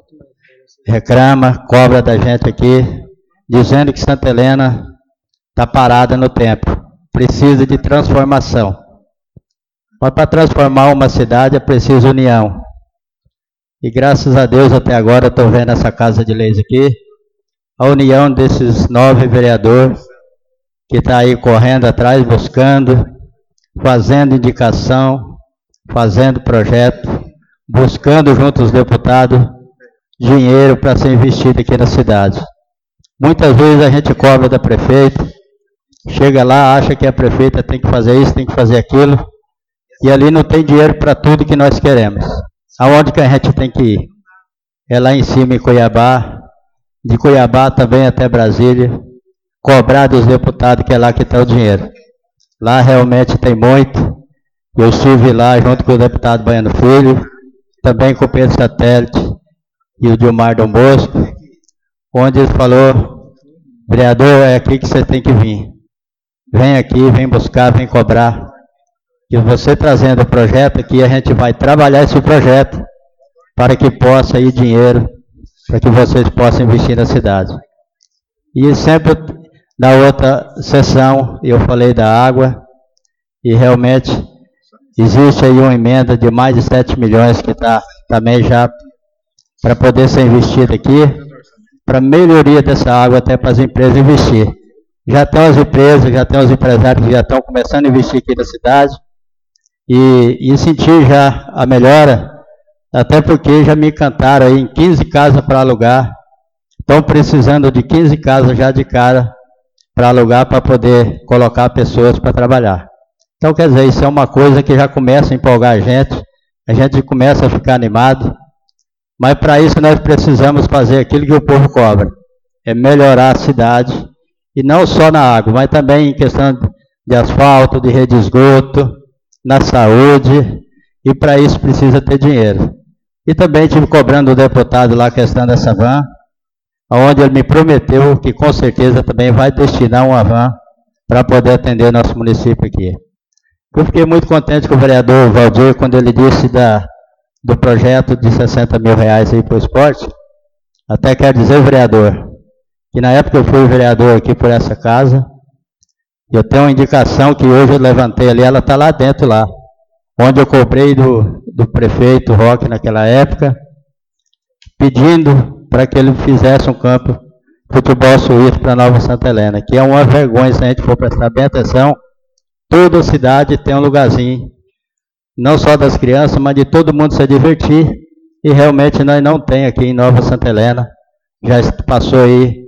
reclama, cobra da gente aqui, dizendo que Santa Helena está parada no tempo, precisa de transformação. Mas para transformar uma cidade é preciso união. E graças a Deus até agora estou vendo essa Casa de Leis aqui, a união desses 9 vereadores que está aí correndo atrás, buscando, fazendo indicação, fazendo projeto, buscando junto aos deputados dinheiro para ser investido aqui na cidade. Muitas vezes a gente cobra da prefeita, chega lá, acha que a prefeita tem que fazer isso, tem que fazer aquilo, e ali não tem dinheiro para tudo que nós queremos. Aonde que a gente tem que ir? É lá em cima em Cuiabá, de Cuiabá também até Brasília, cobrar dos deputados que é lá que está o dinheiro. Lá realmente tem muito. Eu estive lá junto com o deputado Baiano Filho, também com o Pedro Satélite e o Dilmar Dom Bosco, onde ele falou, vereador, é aqui que você tem que vir. Vem aqui, vem buscar, vem cobrar. E você trazendo o projeto aqui, a gente vai trabalhar esse projeto para que possa ir dinheiro, para que vocês possam investir na cidade. E sempre, na outra sessão, eu falei da água, e realmente existe aí uma emenda de mais de 7 milhões que está também já para poder ser investida aqui, para melhoria dessa água até para as empresas investir. Já estão as empresas, já estão os empresários que já estão começando a investir aqui na cidade, e sentir já a melhora, até porque já me encantaram aí em 15 casas para alugar, estão precisando de 15 casas já de cara para alugar, para poder colocar pessoas para trabalhar. Então, quer dizer, isso é uma coisa que já começa a empolgar a gente começa a ficar animado, mas para isso nós precisamos fazer aquilo que o povo cobra, é melhorar a cidade, e não só na água, mas também em questão de asfalto, de rede de esgoto, na saúde, e para isso precisa ter dinheiro. E também estive cobrando o deputado lá a questão dessa van, onde ele me prometeu que com certeza também vai destinar uma van para poder atender o nosso município aqui. Eu fiquei muito contente com o vereador Valdir, quando ele disse do projeto de R$60 mil aí para o esporte, até quero dizer, vereador, que na época eu fui vereador aqui por essa casa, eu tenho uma indicação que hoje eu levantei ali, ela está lá dentro, lá, onde eu cobrei do prefeito Roque naquela época, pedindo para que ele fizesse um campo de futebol suíço para Nova Santa Helena, que é uma vergonha se a gente for prestar bem atenção, toda a cidade tem um lugarzinho, não só das crianças, mas de todo mundo se divertir, e realmente nós não tem aqui em Nova Santa Helena, já passou aí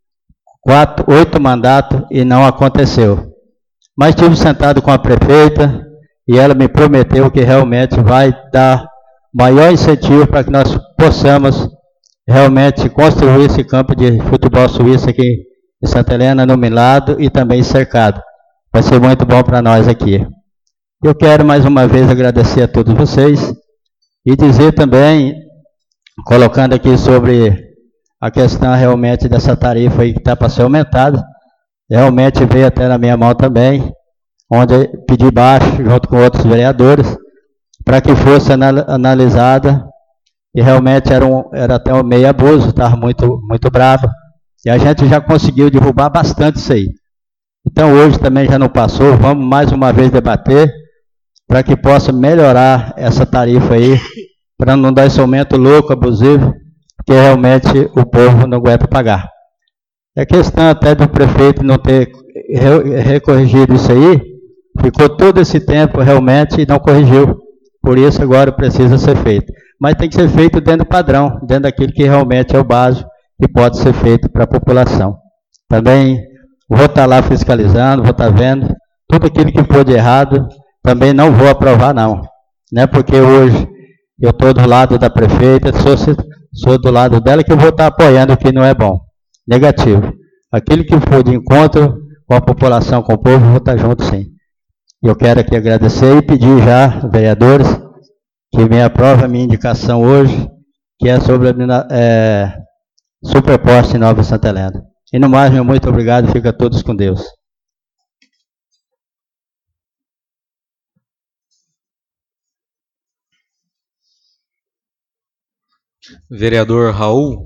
8 mandatos e não aconteceu. Mas estive sentado com a prefeita e ela me prometeu que realmente vai dar maior incentivo para que nós possamos realmente construir esse campo de futebol suíço aqui em Santa Helena, iluminado e também cercado. Vai ser muito bom para nós aqui. Eu quero mais uma vez agradecer a todos vocês e dizer também, colocando aqui sobre a questão realmente dessa tarifa aí que está para ser aumentada, realmente veio até na minha mão também, onde eu pedi baixo, junto com outros vereadores, para que fosse analisada, e realmente era até um meio abuso, estava muito bravo, e a gente já conseguiu derrubar bastante isso aí. Então hoje também já não passou, vamos mais uma vez debater, para que possa melhorar essa tarifa aí, para não dar esse aumento louco, abusivo, que realmente o povo não aguenta pagar. É questão até do prefeito não ter recorrigido isso aí, ficou todo esse tempo realmente e não corrigiu. Por isso agora precisa ser feito. Mas tem que ser feito dentro do padrão, dentro daquilo que realmente é o básico que pode ser feito para a população. Também vou estar lá fiscalizando, vou estar vendo, tudo aquilo que for de errado, também não vou aprovar não. Não é porque hoje eu estou do lado da prefeita, sou do lado dela que eu vou estar apoiando o que não é bom. Negativo. Aquilo que for de encontro com a população, com o povo, eu vou estar junto sim. Eu quero aqui agradecer e pedir já, vereadores, que me aprovem a minha indicação hoje, que é sobre superposto em Nova Santa Helena. E no mais, meu muito obrigado, fica todos com Deus. Vereador Raul.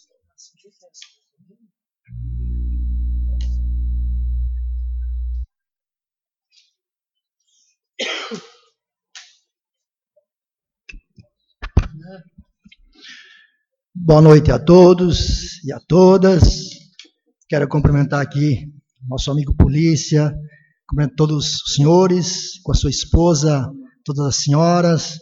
Boa noite a todos e a todas. Quero cumprimentar aqui nosso amigo polícia, cumprimento todos os senhores, com a sua esposa, todas as senhoras,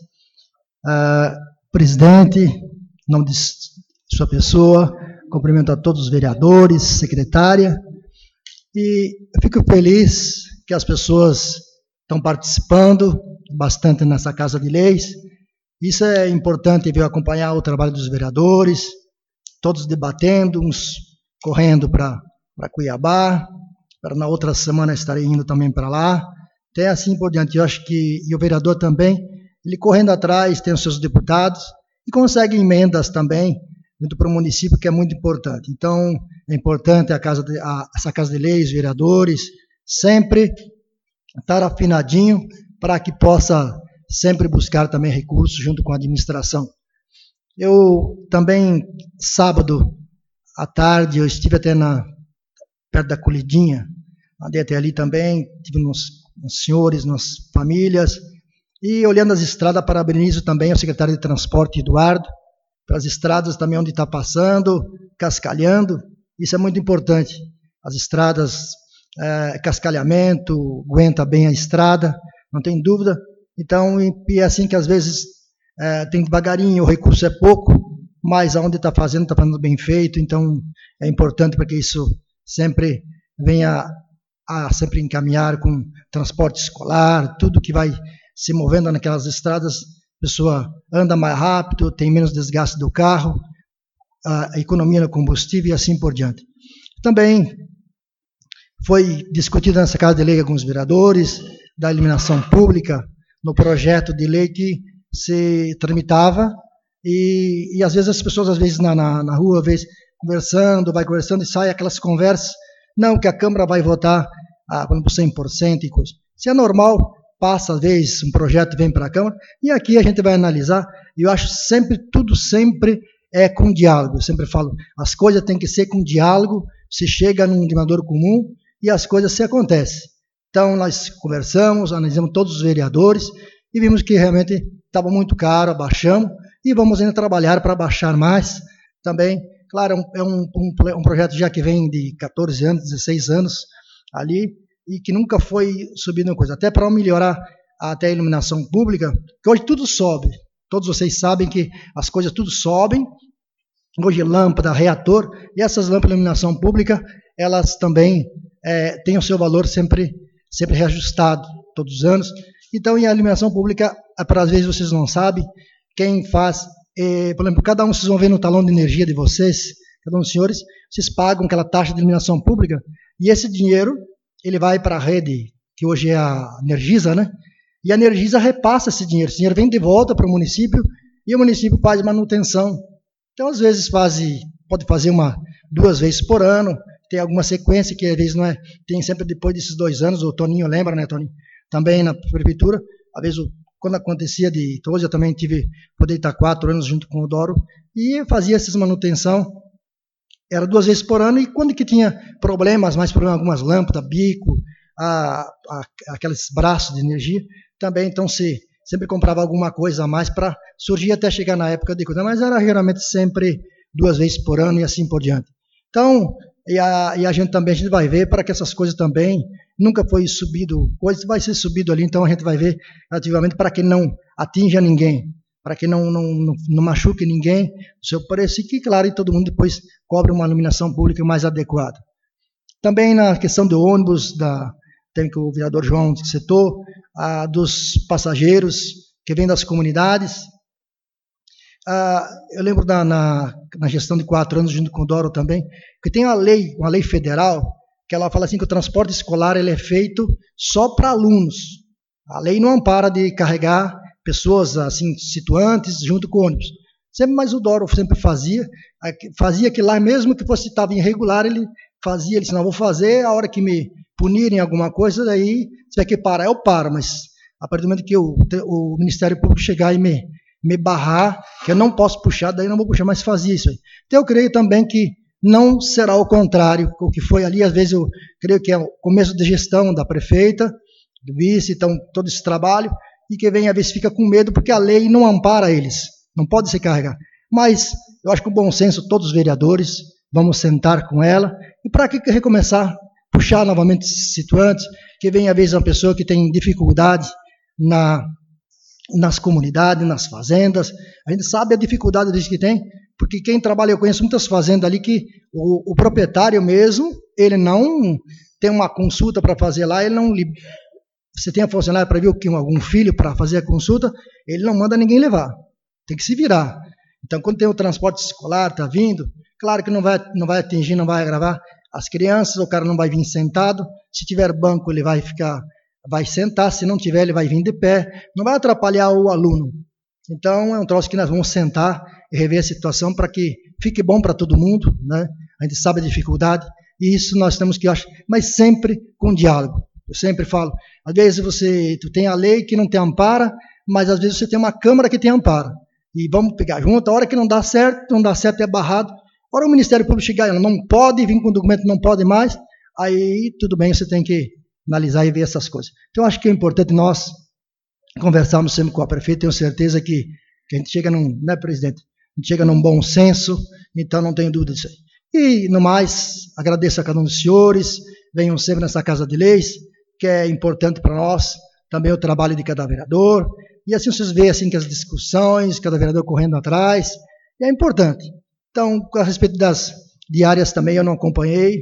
presidente, em nome de sua pessoa, cumprimento a todos os vereadores, secretária, e eu fico feliz que as pessoas estão participando bastante nessa Casa de Leis. Isso é importante, ver acompanhar o trabalho dos vereadores, todos debatendo, uns correndo para Cuiabá, para na outra semana estarem indo também para lá, até assim por diante. Eu acho que e o vereador também, ele correndo atrás, tem os seus deputados, e consegue emendas também, dentro para o município, que é muito importante. Então, é importante essa Casa de Leis, vereadores, sempre estar afinadinho, para que possa sempre buscar também recursos junto com a administração. Eu também, sábado à tarde, eu estive até perto da Colidinha, andei até ali também, tive nos senhores, nas famílias, e olhando as estradas, parabenizo também ao secretário de Transporte, Eduardo, pelas estradas também onde está passando, cascalhando, isso é muito importante. As estradas, cascalhamento, aguenta bem a estrada, não tem dúvida. Então, é assim que às vezes tem devagarinho, o recurso é pouco, mas aonde está fazendo bem feito, então é importante para que isso sempre venha a sempre encaminhar com transporte escolar, tudo que vai se movendo naquelas estradas, a pessoa anda mais rápido, tem menos desgaste do carro, a economia no combustível e assim por diante. Também foi discutido nessa Casa de Lei alguns vereadores da iluminação pública, no projeto de lei que se tramitava, e às vezes as pessoas, às vezes na rua, às vezes vai conversando e sai aquelas conversas, não, que a Câmara vai votar por 100% e coisa. Se é normal, passa às vezes um projeto, vem para a Câmara, e aqui a gente vai analisar, E eu acho sempre, tudo sempre é com diálogo. Eu sempre falo, as coisas têm que ser com diálogo, se chega num denominador comum e as coisas se acontecem. Então, nós conversamos, analisamos todos os vereadores e vimos que realmente estava muito caro, abaixamos, e vamos ainda trabalhar para baixar mais também. Claro, é um projeto já que vem de 14 anos, 16 anos ali, e que nunca foi subindo coisa. Até para melhorar até a iluminação pública, que hoje tudo sobe. Todos vocês sabem que as coisas tudo sobem. Hoje lâmpada, reator, e essas lâmpadas de iluminação pública, elas também têm o seu valor sempre reajustado, todos os anos. Então, em a iluminação pública, para às vezes vocês não sabem, quem faz, por exemplo, cada um, vocês vão ver no talão de energia de vocês, cada um dos senhores, vocês pagam aquela taxa de iluminação pública, e esse dinheiro, ele vai para a rede, que hoje é a Energisa, né? E a Energisa repassa esse dinheiro vem de volta para o município, e o município faz manutenção. Então, às vezes, pode fazer 2 vezes por ano, tem alguma sequência que às vezes não é, tem sempre depois desses 2 anos, o Toninho lembra, né, Toninho? Também na prefeitura, às vezes, quando acontecia de todos, eu também poder estar 4 anos junto com o Doro, e fazia essas manutenção, era 2 vezes por ano, e quando que tinha problemas, mais problemas, algumas lâmpadas, bico, aqueles braços de energia, também, então, sempre comprava alguma coisa a mais para surgir até chegar na época de coisa, mas era geralmente sempre 2 vezes por ano e assim por diante. Então, e a gente vai ver para que essas coisas também, nunca foi subido, coisa vai ser subido ali, então a gente vai ver ativamente para que não atinja ninguém, para que não machuque ninguém, o seu preço, e que, claro, e todo mundo depois cobre uma iluminação pública mais adequada. Também na questão do ônibus, tem que o vereador João citou, dos passageiros que vêm das comunidades. Eu lembro na gestão de 4 anos, junto com o Doro também, que tem uma lei federal, que ela fala assim que o transporte escolar ele é feito só para alunos. A lei não ampara de carregar pessoas assim situantes junto com ônibus. Mas o Doro sempre fazia que lá, mesmo que estava irregular, ele disse, não, vou fazer, a hora que me punirem alguma coisa, daí, se tiver que parar, eu paro, mas a partir do momento que o Ministério Público chegar e me barrar, que eu não posso puxar, daí não vou puxar, mas fazia isso aí. Então, eu creio também que não será o contrário, o que foi ali, às vezes eu creio que é o começo de gestão da prefeita, do vice, então, todo esse trabalho, e que vem, às vezes, fica com medo, porque a lei não ampara eles, não pode se carregar. Mas, eu acho que o bom senso, todos os vereadores, vamos sentar com ela, e para que recomeçar, puxar novamente esses situantes, que vem, às vezes, uma pessoa que tem dificuldade nas comunidades, nas fazendas, a gente sabe a dificuldade disso que tem, porque quem trabalha, eu conheço muitas fazendas ali que o proprietário mesmo, ele não tem uma consulta para fazer lá, ele não... Você tem a funcionária para ver algum filho para fazer a consulta, ele não manda ninguém levar, tem que se virar. Então, quando tem o transporte escolar, está vindo, claro que não vai atingir, não vai agravar as crianças, o cara não vai vir sentado, se tiver banco ele vai sentar, se não tiver ele vai vir de pé, não vai atrapalhar o aluno. Então, é um troço que nós vamos sentar e rever a situação para que fique bom para todo mundo, né? A gente sabe a dificuldade, e isso nós temos que achar, mas sempre com diálogo. Eu sempre falo, às vezes tu tem a lei que não te ampara, mas às vezes você tem uma Câmara que te ampara. E vamos pegar junto, a hora que não dá certo é barrado. A hora o Ministério Público chegar, ela não pode vir com o documento, não pode mais, aí tudo bem, você tem que analisar e ver essas coisas. Então, acho que é importante nós conversarmos sempre com a prefeita, tenho certeza que a gente chega né, presidente? A gente chega num bom senso, então não tenho dúvida disso aí. E, no mais, agradeço a cada um dos senhores, venham sempre nessa Casa de Leis, que é importante para nós, também o trabalho de cada vereador, e assim vocês veem assim, que as discussões, cada vereador correndo atrás, e é importante. Então, a respeito das diárias também eu não acompanhei,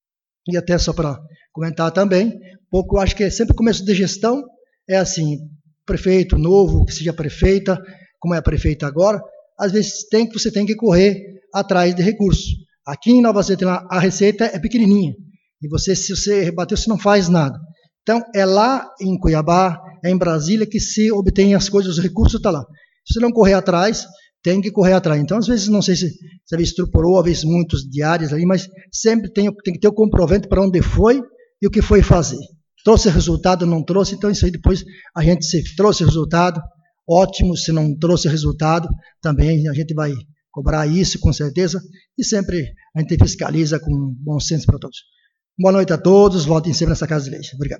e até só para comentar também, pouco eu acho que é sempre começo de gestão, é assim, prefeito novo, que seja prefeita, como é a prefeita agora, às vezes você tem que correr atrás de recursos. Aqui em Nova Zelândia a receita é pequenininha, e se você rebateu, você não faz nada. Então, é lá em Cuiabá, é em Brasília, que se obtém as coisas, os recursos estão lá. Se você não correr atrás, tem que correr atrás. Então, às vezes, não sei se você estruturou, às vezes, muitos diários ali, mas sempre tem que ter o comprovante para onde foi e o que foi fazer. Trouxe resultado, não trouxe, então isso aí depois a gente se trouxe resultado, ótimo. Se não trouxe resultado, também a gente vai cobrar isso, com certeza, e sempre a gente fiscaliza com bom senso para todos. Boa noite a todos, votem sempre nessa Casa de Leis. Obrigado.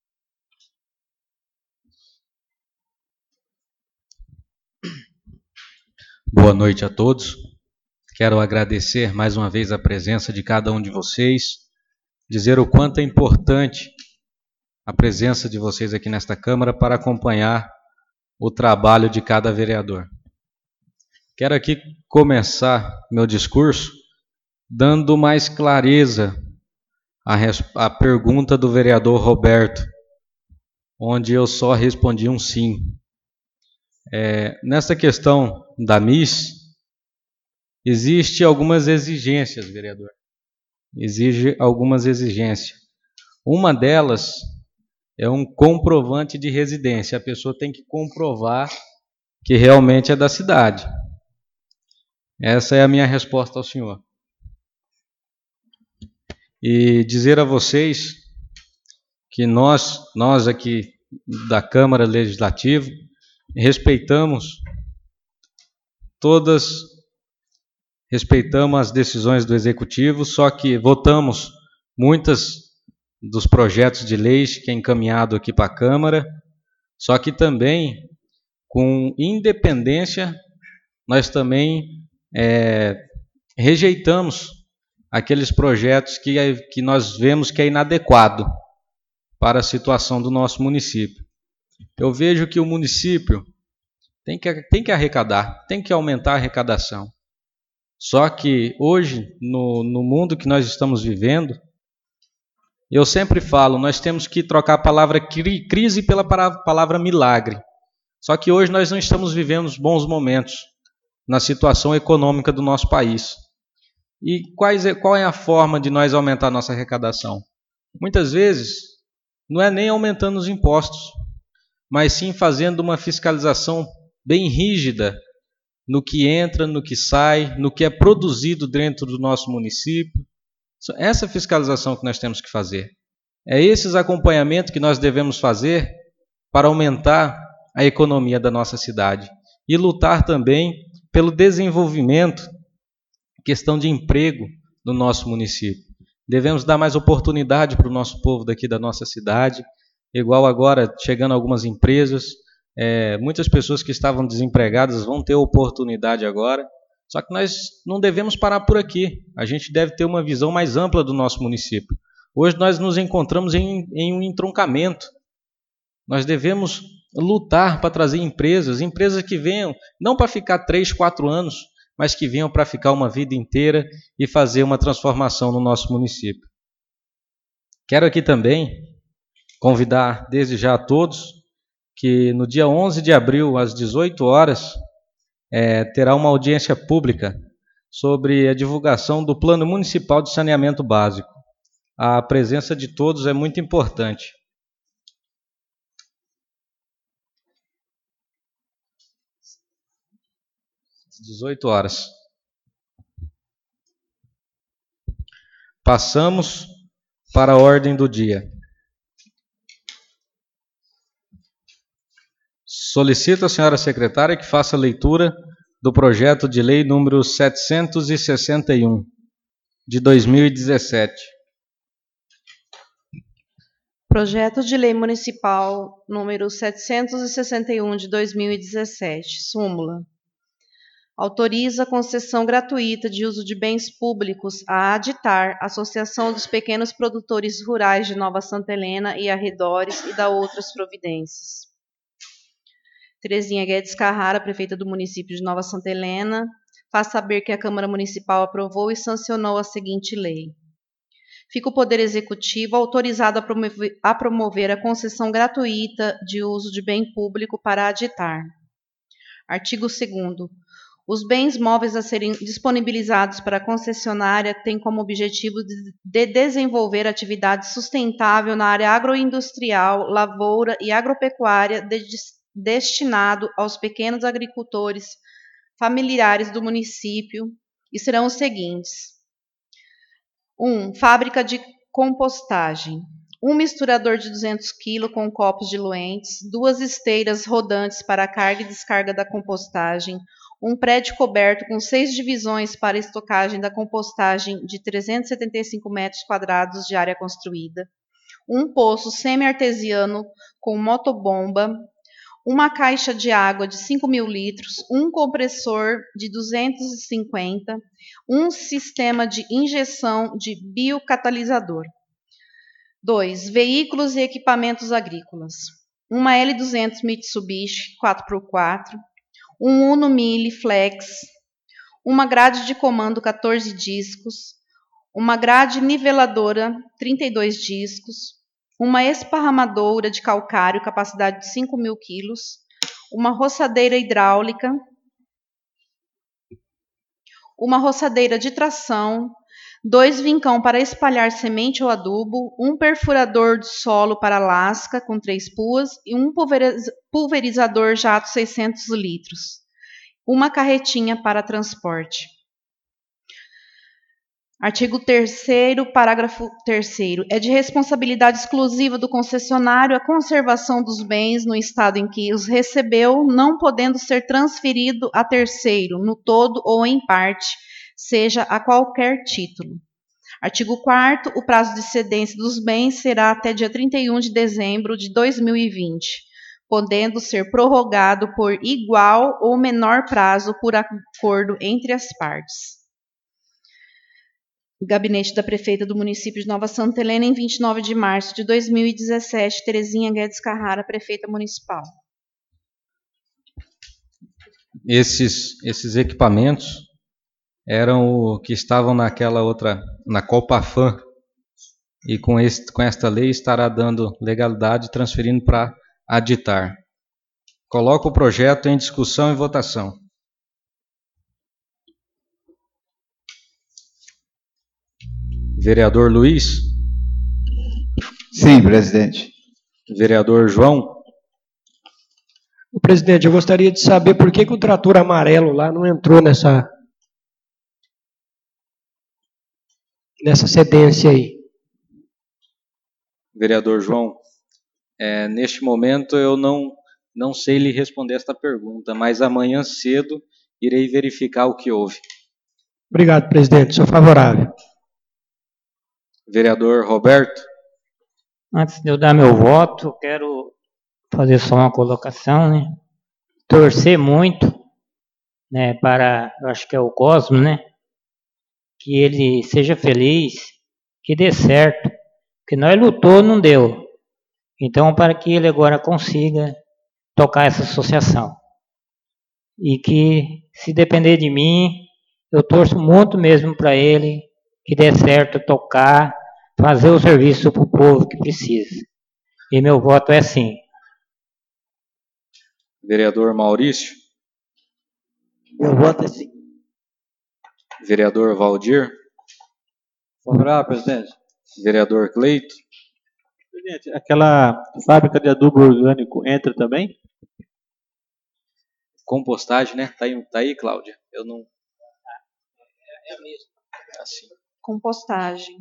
Boa noite a todos. Quero agradecer mais uma vez a presença de cada um de vocês, dizer o quanto é importante a presença de vocês aqui nesta Câmara para acompanhar o trabalho de cada vereador. Quero aqui começar meu discurso dando mais clareza à pergunta do vereador Roberto, onde eu só respondi um sim. Nessa questão da MIS, existe algumas exigências, vereador. Exige algumas exigências. Uma delas é um comprovante de residência. A pessoa tem que comprovar que realmente é da cidade. Essa é a minha resposta ao senhor. E dizer a vocês que nós aqui da Câmara Legislativa respeitamos as decisões do Executivo, só que votamos muitas dos projetos de leis que é encaminhado aqui para a Câmara, só que também, com independência, nós também rejeitamos aqueles projetos que nós vemos que é inadequado para a situação do nosso município. Eu vejo que o município tem que arrecadar, tem que aumentar a arrecadação. Só que hoje, no mundo que nós estamos vivendo, eu sempre falo, nós temos que trocar a palavra crise pela palavra milagre. Só que hoje nós não estamos vivendo bons momentos na situação econômica do nosso país. E qual é a forma de nós aumentar a nossa arrecadação? Muitas vezes, não é nem aumentando os impostos, mas sim fazendo uma fiscalização bem rígida no que entra, no que sai, no que é produzido dentro do nosso município. Essa fiscalização que nós temos que fazer. É esses acompanhamentos que nós devemos fazer para aumentar a economia da nossa cidade e lutar também pelo desenvolvimento, questão de emprego no nosso município. Devemos dar mais oportunidade para o nosso povo daqui da nossa cidade, igual agora chegando algumas empresas, muitas pessoas que estavam desempregadas vão ter oportunidade agora, só que nós não devemos parar por aqui, a gente deve ter uma visão mais ampla do nosso município. Hoje nós nos encontramos em um entroncamento, nós devemos lutar para trazer empresas que venham não para ficar 3, 4 anos, mas que venham para ficar uma vida inteira e fazer uma transformação no nosso município. Quero aqui também convidar desde já a todos que no dia 11 de abril, às 18 horas, terá uma audiência pública sobre a divulgação do Plano Municipal de Saneamento Básico. A presença de todos é muito importante. 18 horas. Passamos para a ordem do dia. Solicito à senhora secretária que faça a leitura do projeto de lei número 761, de 2017. Projeto de lei municipal número 761, de 2017, súmula. Autoriza a concessão gratuita de uso de bens públicos à ADITAR, Associação dos Pequenos Produtores Rurais de Nova Santa Helena e arredores, e dá outras providências. Terezinha Guedes Carrara, prefeita do município de Nova Santa Helena, faz saber que a Câmara Municipal aprovou e sancionou a seguinte lei. Fica o Poder Executivo autorizado a promover a concessão gratuita de uso de bem público para a ADITAR. Artigo 2º. Os bens móveis a serem disponibilizados para a concessionária têm como objetivo de desenvolver atividade sustentável na área agroindustrial, lavoura e agropecuária destinado aos pequenos agricultores familiares do município e serão os seguintes. 1. Fábrica de compostagem. um misturador de 200 kg com copos diluentes, 2 esteiras rodantes para a carga e descarga da compostagem, um prédio coberto com 6 divisões para a estocagem da compostagem de 375 metros quadrados de área construída, um poço semi-artesiano com motobomba, uma caixa de água de 5.000 litros, um compressor de 250, um sistema de injeção de biocatalisador. 2. Veículos e equipamentos agrícolas. Uma L200 Mitsubishi 4x4, um Uno Mille Flex, uma grade de comando 14 discos, uma grade niveladora 32 discos, uma esparramadora de calcário, capacidade de 5.000 quilos, uma roçadeira hidráulica, uma roçadeira de tração, 2 vincão para espalhar semente ou adubo, um perfurador de solo para lasca com 3 puas e um pulverizador jato 600 litros, uma carretinha para transporte. Artigo 3º, parágrafo 3º. É de responsabilidade exclusiva do concessionário a conservação dos bens no estado em que os recebeu, não podendo ser transferido a terceiro, no todo ou em parte, seja a qualquer título. Artigo 4º. O prazo de cedência dos bens será até dia 31 de dezembro de 2020, podendo ser prorrogado por igual ou menor prazo por acordo entre as partes. Gabinete da Prefeita do município de Nova Santa Helena, em 29 de março de 2017, Terezinha Guedes Carrara, Prefeita Municipal. Esses equipamentos eram o que estavam naquela outra, na Copafam, e com esta lei estará dando legalidade, transferindo para Aditar. Coloco o projeto em discussão e votação. Vereador Luiz? Sim, presidente. Vereador João? Presidente, eu gostaria de saber por que o trator amarelo lá não entrou nessa cedência aí. Vereador João, neste momento eu não sei lhe responder esta pergunta, mas amanhã cedo irei verificar o que houve. Obrigado, presidente. Sou favorável. Vereador Roberto? Antes de eu dar meu voto, eu quero fazer só uma colocação, né? Torcer muito, né, para, eu acho que é o Cosmo, né? Que ele seja feliz, que dê certo. Porque nós lutou, não deu. Então, para que ele agora consiga tocar essa associação. E que, se depender de mim, eu torço muito mesmo para ele, que dê certo tocar, fazer o serviço para o povo que precisa. E meu voto é sim. Vereador Maurício? Meu voto é sim. Vereador Valdir? Favorável, presidente. Vereador Cleito? Presidente, aquela fábrica de adubo orgânico entra também? Compostagem, né? Tá aí, Cláudia? Eu não... É mesmo. Assim. Compostagem.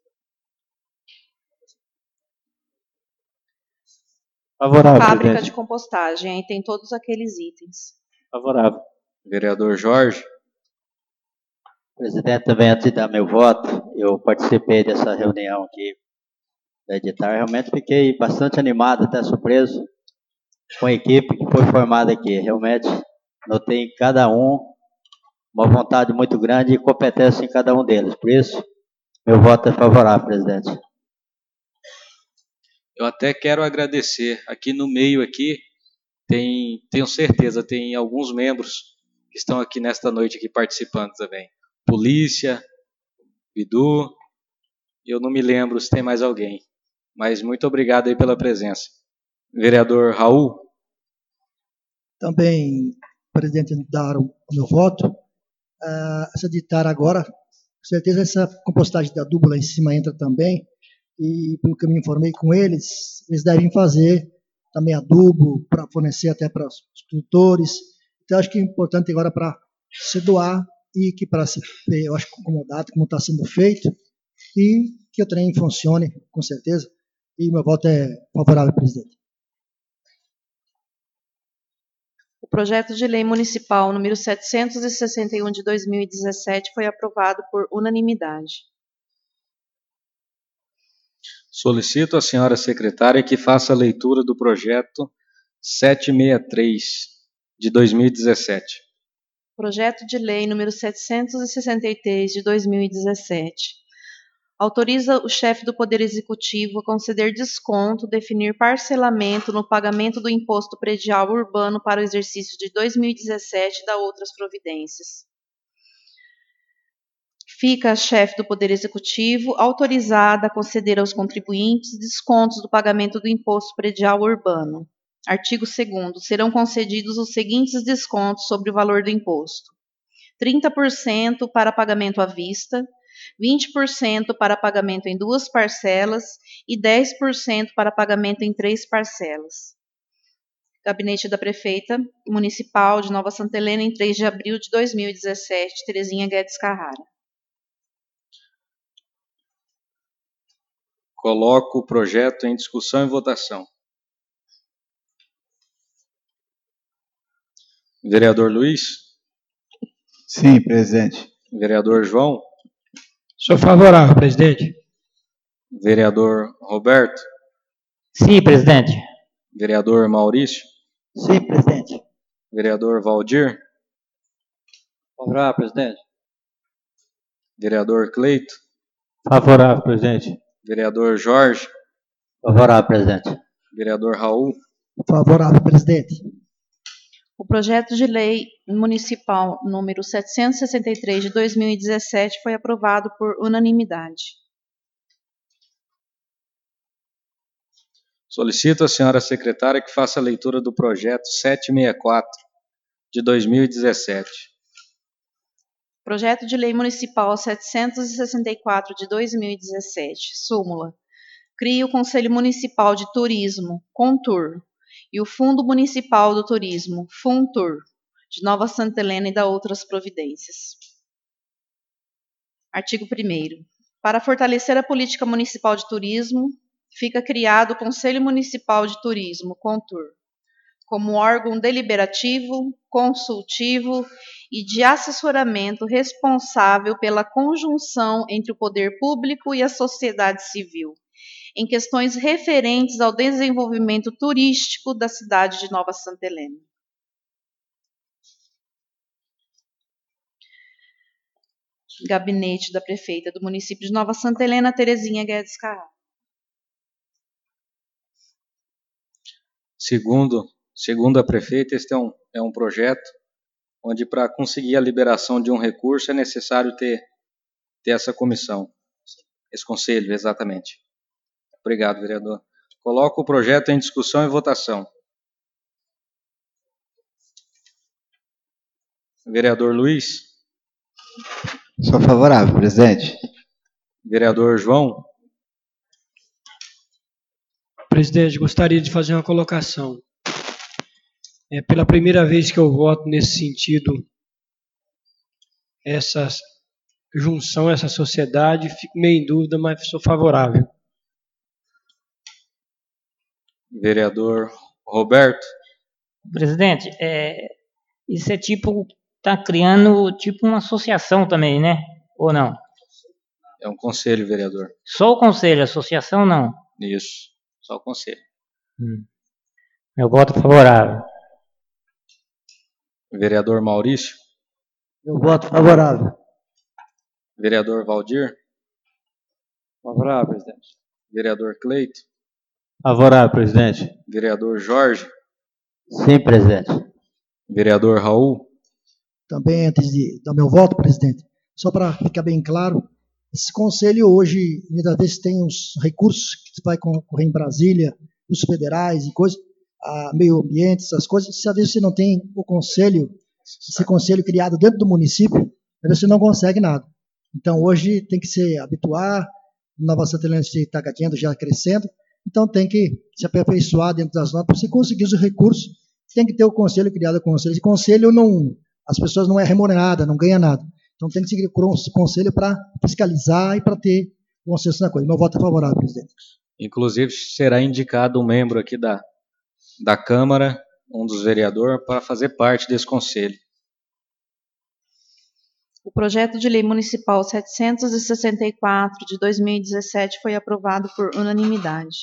Favorável, Fábrica presidente. de compostagem, aí tem todos aqueles itens. Favorável. Vereador Jorge? Presidente, também antes de dar meu voto, eu participei dessa reunião aqui da Editar. Realmente fiquei bastante animado, até surpreso, com a equipe que foi formada aqui. Realmente notei em cada um uma vontade muito grande e competência em cada um deles. Por isso, meu voto é favorável, presidente. Eu até quero agradecer. Aqui no meio aqui, tenho certeza, tem alguns membros que estão aqui nesta noite aqui participando também. Polícia, Bidu, eu não me lembro se tem mais alguém. Mas muito obrigado aí pela presença. Vereador Raul? Também, presidente, dar o meu voto. Essa Editar agora, com certeza essa compostagem da adubo lá em cima entra também, e pelo que eu me informei com eles devem fazer também adubo para fornecer até para os produtores. Então, acho que é importante agora para se doar e que para ser, eu acho, acomodado como está sendo feito, e que o trem funcione, com certeza. E meu voto é favorável, presidente. O projeto de lei municipal número 761 de 2017 foi aprovado por unanimidade. Solicito à senhora secretária que faça a leitura do projeto 763 de 2017. Projeto de lei número 763 de 2017. Autoriza o chefe do Poder Executivo a conceder desconto, definir parcelamento no pagamento do imposto predial urbano para o exercício de 2017 e da outras providências. Fica a chefe do Poder Executivo autorizada a conceder aos contribuintes descontos do pagamento do imposto predial urbano. Artigo 2º. Serão concedidos os seguintes descontos sobre o valor do imposto: 30% para pagamento à vista, 20% para pagamento em 2 parcelas e 10% para pagamento em 3 parcelas. Gabinete da Prefeita Municipal de Nova Santa Helena, em 3 de abril de 2017, Terezinha Guedes Carrara. Coloco o projeto em discussão e votação. Vereador Luiz? Sim, presidente. Vereador João? Sou favorável, presidente. Vereador Roberto? Sim, presidente. Vereador Maurício? Sim, presidente. Vereador Valdir? Favorável, presidente. Vereador Cleito? Favorável, presidente. Vereador Jorge? Favorável, presidente. Vereador Raul? Favorável, presidente. O projeto de lei municipal número 763 de 2017 foi aprovado por unanimidade. Solicito à senhora secretária que faça a leitura do projeto 764 de 2017. Projeto de lei municipal 764 de 2017. Súmula. Cria o Conselho Municipal de Turismo, CONTUR, e o Fundo Municipal do Turismo, FUNTUR, de Nova Santa Helena e da outras providências. Artigo 1º. Para fortalecer a política municipal de turismo, fica criado o Conselho Municipal de Turismo, CONTUR, como órgão deliberativo, consultivo e de assessoramento responsável pela conjunção entre o poder público e a sociedade civil, em questões referentes ao desenvolvimento turístico da cidade de Nova Santa Helena. Gabinete da Prefeita do município de Nova Santa Helena, Terezinha Guedes Carrara. Segundo a prefeita, este é um projeto onde, para conseguir a liberação de um recurso, é necessário ter essa comissão, esse conselho, exatamente. Obrigado, vereador. Coloco o projeto em discussão e votação. Vereador Luiz? Sou favorável, presidente. Vereador João? Presidente, gostaria de fazer uma colocação. É pela primeira vez que eu voto nesse sentido, essa junção, essa sociedade, fico meio em dúvida, mas sou favorável. Vereador Roberto? Presidente, isso é tipo, está criando tipo uma associação também, né? Ou não? É um conselho, vereador. Só o conselho, associação não? Isso, só o conselho. Meu voto favorável. Vereador Maurício? Eu voto favorável. Vereador Valdir? Favorável, presidente. Vereador Cleito? Favorável, presidente. Vereador Jorge? Sim, presidente. Vereador Raul? Também, antes de dar meu voto, presidente, só para ficar bem claro, esse conselho hoje, muitas vezes, tem os recursos que vai concorrer em Brasília, os federais e coisas, meio ambiente, essas coisas. Se às vezes você não tem o conselho, esse conselho criado dentro do município, às vezes você não consegue nada. Então, hoje tem que se habituar, Nova Santa Helena está gatinhando, já crescendo, então tem que se aperfeiçoar dentro das normas. Para você conseguir os recursos, tem que ter o conselho criado. Esse conselho, as pessoas não é remunerada, não ganha nada. Então tem que seguir o conselho para fiscalizar e para ter consenso na coisa. Meu voto é favorável, presidente. Inclusive, será indicado um membro aqui da Câmara, um dos vereadores, para fazer parte desse conselho. O projeto de lei municipal 764 de 2017 foi aprovado por unanimidade.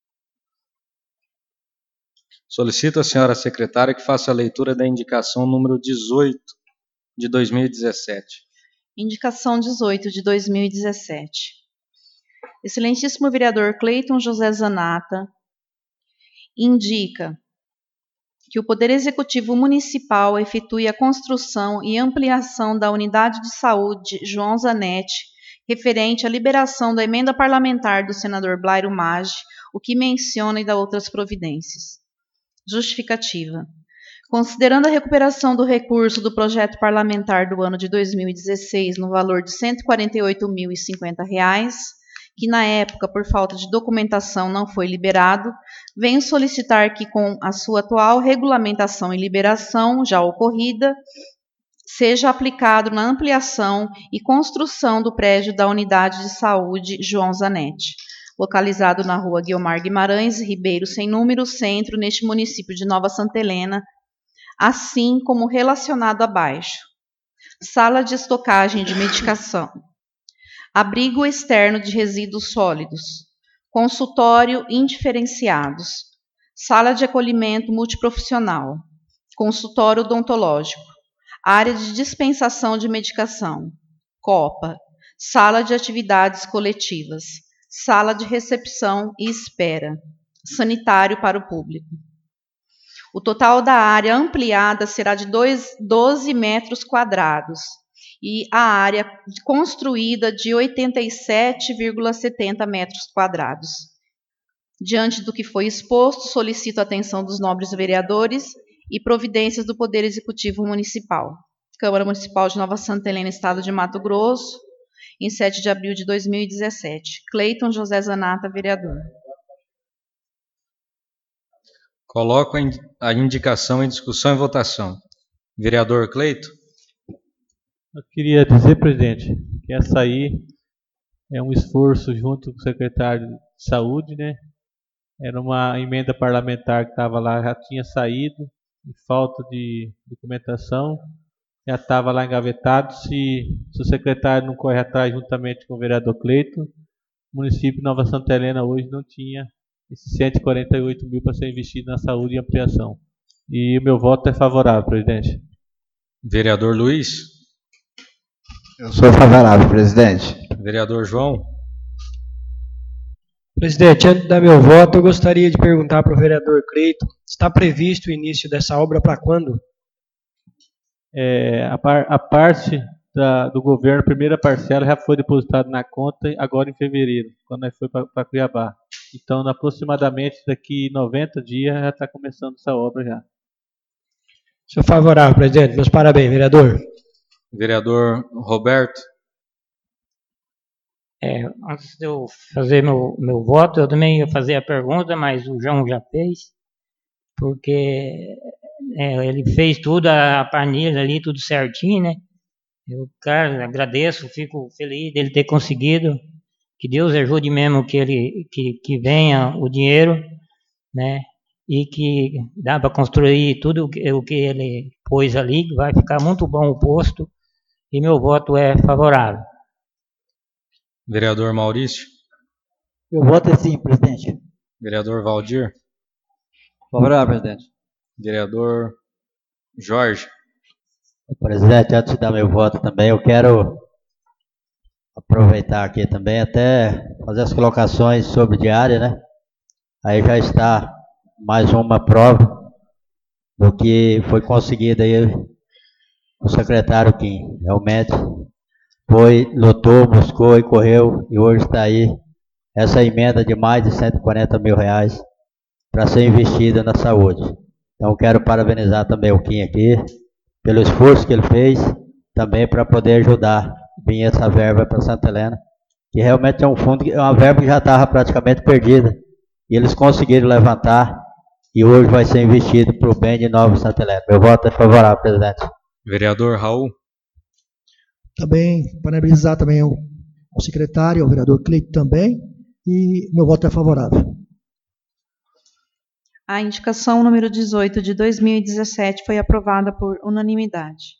Solicito à senhora secretária que faça a leitura da indicação número 18 de 2017. Indicação 18 de 2017. Excelentíssimo vereador Cleiton José Zanata indica que o Poder Executivo Municipal efetue a construção e ampliação da Unidade de Saúde João Zanetti, referente à liberação da emenda parlamentar do senador Blairo Maggi, o que menciona e dá outras providências. Justificativa. Considerando a recuperação do recurso do projeto parlamentar do ano de 2016 no valor de R$ 148.050, que na época, por falta de documentação, não foi liberado, venho solicitar que, com a sua atual regulamentação e liberação já ocorrida, seja aplicado na ampliação e construção do prédio da Unidade de Saúde João Zanetti, localizado na rua Guiomar Guimarães Ribeiro, sem número, centro, neste município de Nova Santa Helena, assim como relacionado abaixo. Sala de estocagem de medicação. Abrigo externo de resíduos sólidos, consultório indiferenciados, sala de acolhimento multiprofissional, consultório odontológico, área de dispensação de medicação, copa, sala de atividades coletivas, sala de recepção e espera, sanitário para o público. O total da área ampliada será de 12 metros quadrados, e a área construída de 87,70 metros quadrados. Diante do que foi exposto, solicito a atenção dos nobres vereadores e providências do Poder Executivo Municipal. Câmara Municipal de Nova Santa Helena, Estado de Mato Grosso, em 7 de abril de 2017. Cleiton José Zanata, vereador. Coloco a indicação em discussão e votação. Vereador Cleiton. Eu queria dizer, presidente, que essa aí é um esforço junto com o secretário de Saúde, né? Era uma emenda parlamentar que estava lá, já tinha saído, de falta de documentação, já estava lá engavetado. Se o secretário não corre atrás juntamente com o vereador Cleiton, o município de Nova Santa Helena hoje não tinha esses 148 mil para ser investido na saúde e ampliação. E o meu voto é favorável, presidente. Vereador Luiz. Eu sou favorável, presidente. Vereador João. Presidente, antes de dar meu voto, eu gostaria de perguntar para o vereador Cleiton, está previsto o início dessa obra para quando? A parte do governo, a primeira parcela já foi depositada na conta agora em fevereiro, quando nós foi para Cuiabá. Então, aproximadamente daqui 90 dias já está começando essa obra já. Sou favorável, presidente. Meus parabéns, vereador. Vereador Roberto. Antes de eu fazer meu voto, eu também ia fazer a pergunta, mas o João já fez, porque ele fez tudo, a planilha ali, tudo certinho, né? Eu, cara, agradeço, fico feliz dele ter conseguido, que Deus ajude mesmo que venha o dinheiro, né? E que dá para construir tudo o que ele pôs ali, vai ficar muito bom o posto, e meu voto é favorável. Vereador Maurício. Meu voto é sim, presidente. Vereador Valdir. Favorável, presidente. Vereador Jorge. Presidente, antes de dar meu voto também, eu quero aproveitar aqui também até fazer as colocações sobre diária, né? Aí já está mais uma prova do que foi conseguido aí o secretário Kim. Realmente foi, lutou, buscou e correu, e hoje está aí essa emenda de mais de 140 mil reais para ser investida na saúde. Então quero parabenizar também o Kim aqui pelo esforço que ele fez, também para poder ajudar vir essa verba para Santa Helena, que realmente é um fundo, é uma verba que já estava praticamente perdida, e eles conseguiram levantar, e hoje vai ser investido para o bem de Nova Santa Helena. Meu voto é favorável, presidente. Vereador Raul. Também parabenizar também o secretário, o vereador Cleiton também, e meu voto é favorável. A indicação número 18 de 2017 foi aprovada por unanimidade.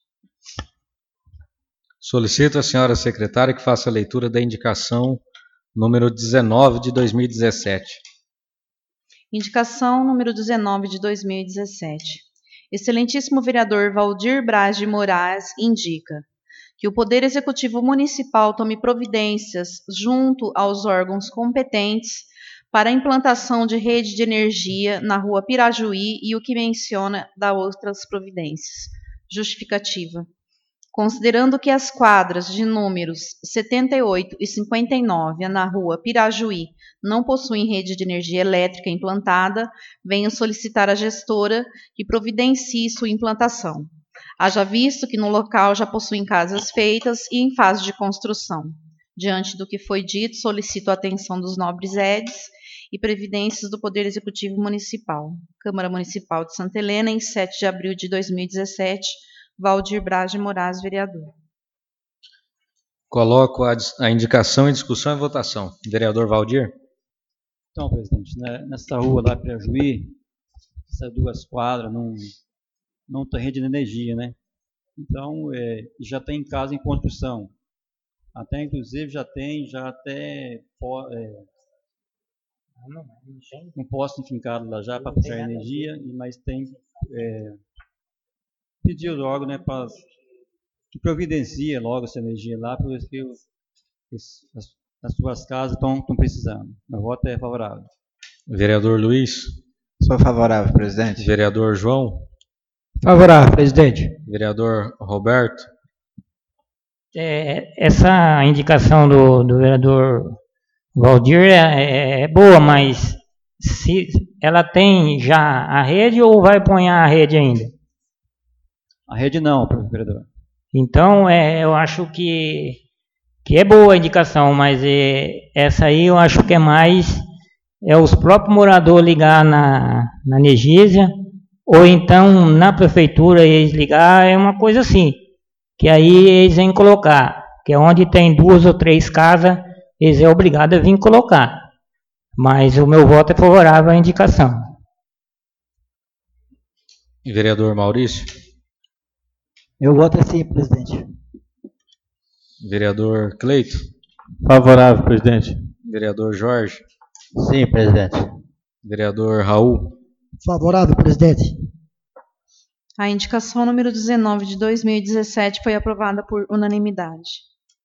Solicito à senhora secretária que faça a leitura da indicação número 19 de 2017. Indicação número 19 de 2017. Excelentíssimo vereador Valdir Braz de Moraes indica que o Poder Executivo Municipal tome providências junto aos órgãos competentes para a implantação de rede de energia na rua Pirajuí e o que menciona da outras providências. Justificativa. Considerando que as quadras de números 78 e 59 na rua Pirajuí não possuem rede de energia elétrica implantada, venho solicitar à gestora que providencie sua implantação. Haja visto que no local já possuem casas feitas e em fase de construção. Diante do que foi dito, solicito a atenção dos nobres edis e previdências do Poder Executivo Municipal. Câmara Municipal de Santa Helena, em 7 de abril de 2017, Valdir Braz de Moraes, vereador. Coloco a indicação em discussão e votação. Vereador Valdir. Então, presidente, nessa rua lá, Pirajuí, essas duas quadras não tem rede de energia, né? Então, já tem casa em construção. Até, inclusive, já até um poste enfincado lá já para puxar energia, mas tem pedido logo, né, para que providencie logo essa energia lá, porque as suas casas estão precisando. Meu voto é favorável. Vereador Luiz. Sou favorável, presidente. Vereador João. Favorável, presidente. Vereador Roberto. Essa indicação do vereador Valdir é boa, mas se ela tem já a rede ou vai pôr a rede ainda? A rede não, vereador. Então, eu acho que é boa a indicação, mas essa aí eu acho que é mais os próprios moradores ligar na Energisa, ou então na prefeitura eles ligar, é uma coisa assim, que aí eles vêm colocar, que é onde tem 2 ou 3 casas, eles é obrigado a vir colocar. Mas o meu voto é favorável à indicação. Vereador Maurício. Meu voto é sim, presidente. Vereador Cleito. Favorável, presidente. Vereador Jorge. Sim, presidente. Vereador Raul. Favorável, presidente. A indicação número 19 de 2017 foi aprovada por unanimidade.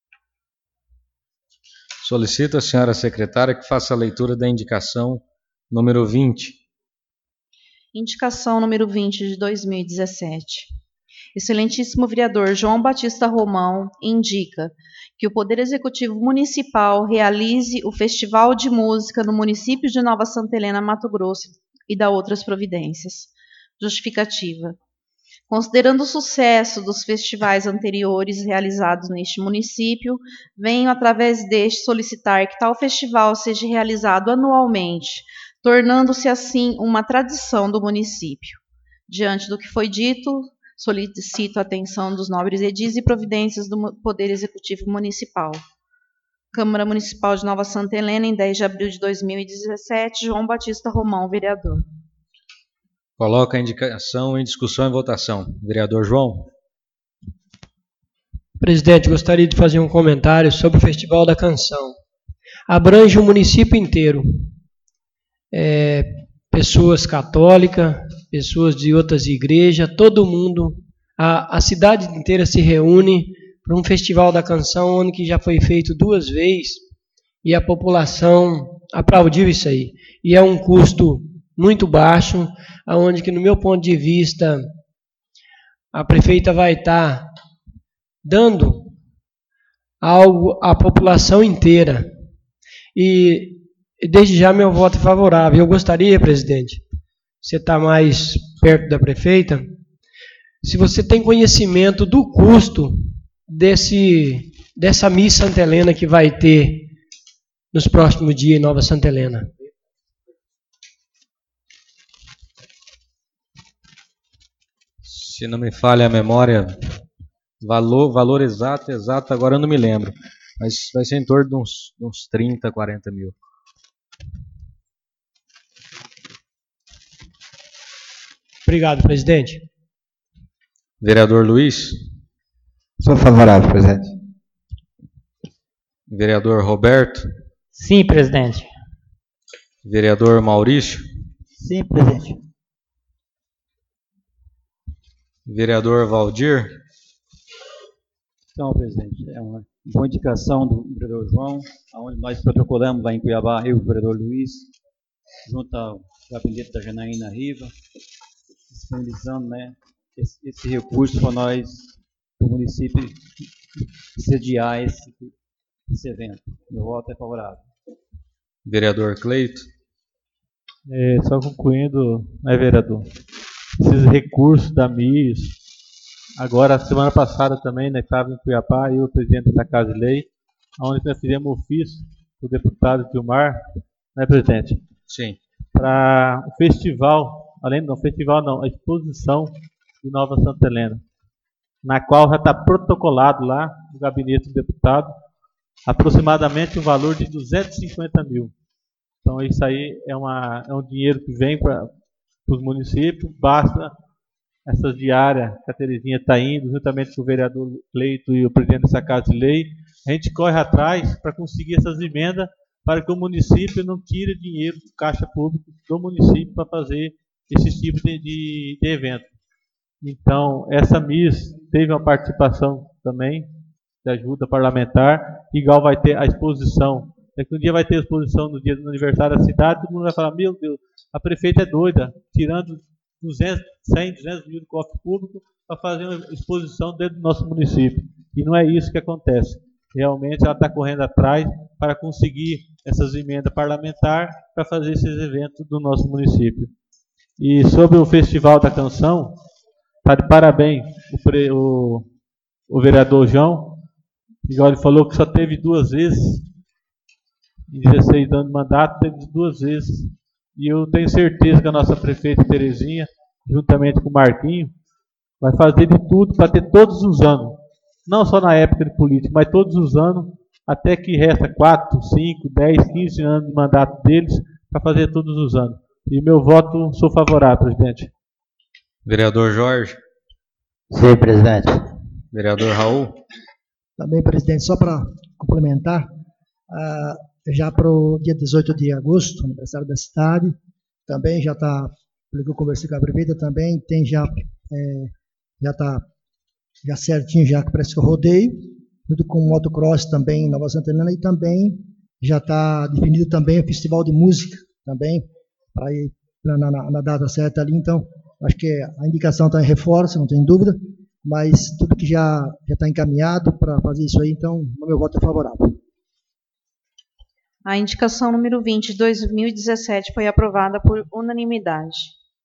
Solicito à senhora secretária que faça a leitura da indicação número 20. Indicação número 20 de 2017. Excelentíssimo vereador João Batista Romão indica que o Poder Executivo Municipal realize o Festival de Música no município de Nova Santa Helena, Mato Grosso, e dá outras providências. Justificativa. Considerando o sucesso dos festivais anteriores realizados neste município, venho, através deste, solicitar que tal festival seja realizado anualmente, tornando-se assim uma tradição do município. Diante do que foi dito, solicito a atenção dos nobres edis e providências do Poder Executivo Municipal. Câmara Municipal de Nova Santa Helena, em 10 de abril de 2017, João Batista Romão, vereador. Coloca a indicação em discussão e votação. Vereador João. Presidente, gostaria de fazer um comentário sobre o Festival da Canção. Abrange o município inteiro. Pessoas católicas, pessoas de outras igrejas, todo mundo, a cidade inteira se reúne para um Festival da Canção, onde que já foi feito 2 vezes, e a população aplaudiu isso aí. E é um custo muito baixo, aonde que, no meu ponto de vista, a prefeita vai estar dando algo à população inteira. E desde já meu voto é favorável. Eu gostaria, presidente, você está mais perto da prefeita, se você tem conhecimento do custo dessa Miss Santa Helena que vai ter nos próximos dias em Nova Santa Helena. Se não me falha a memória, valor exato, agora eu não me lembro. Mas vai ser em torno de uns 30, 40 mil. Obrigado, presidente. Vereador Luiz. Sou favorável, presidente. Vereador Roberto. Sim, presidente. Vereador Maurício. Sim, presidente. Vereador Valdir. Então, presidente, é uma boa indicação do vereador João, onde nós protocolamos lá em Cuiabá, eu e o vereador Luiz, junto ao gabinete da Janaína Riva, disponibilizando, né, esse recurso para nós, do município, sediar esse evento. Meu voto é favorável. Vereador Cleito. Só concluindo, né, vereador, esses recursos da MIS, agora, semana passada também, né, estava em Cuiabá, eu, o presidente da Casa de Lei, onde nós fizemos ofício para o deputado Gilmar, né, presidente? Sim. Para o festival, a exposição de Nova Santa Helena, na qual já está protocolado lá no gabinete do deputado, aproximadamente o valor de 250 mil. Então, isso aí é um dinheiro que vem para os municípios, basta essas diárias que a Terezinha está indo, juntamente com o vereador Cleito e o presidente dessa Casa de Lei, a gente corre atrás para conseguir essas emendas para que o município não tire dinheiro do caixa público do município para fazer esse tipo de evento. Então, essa MIS teve uma participação também de ajuda parlamentar, igual vai ter a exposição. Daqui um dia vai ter a exposição no dia do aniversário da cidade, todo mundo vai falar, meu Deus, a prefeita é doida, tirando 100, 200 mil do cofre público para fazer uma exposição dentro do nosso município. E não é isso que acontece. Realmente ela está correndo atrás para conseguir essas emendas parlamentares para fazer esses eventos do nosso município. E sobre o Festival da Canção, está de parabéns o vereador João, igual ele falou que só teve 2 vezes, em 16 anos de mandato, teve 2 vezes. E eu tenho certeza que a nossa prefeita Terezinha, juntamente com o Marquinho, vai fazer de tudo para ter todos os anos. Não só na época de política, mas todos os anos, até que resta 4, 5, 10, 15 anos de mandato deles, para fazer todos os anos. E meu voto, sou favorável, presidente. Vereador Jorge. Sim, presidente. Vereador Raul. Também, presidente, só para complementar, já para o dia 18 de agosto, aniversário da cidade, também já está, pelo que eu conversei com a prefeita, também tem já está já certinho, já que parece que o rodeio, junto com o motocross também em Nova Santa Helena, e também já está definido também o festival de música, também, para ir na data certa ali. Então, acho que a indicação está em reforço, não tem dúvida, mas tudo que já está encaminhado para fazer isso aí, então o meu voto é favorável. A indicação número 20 de 2017 foi aprovada por unanimidade.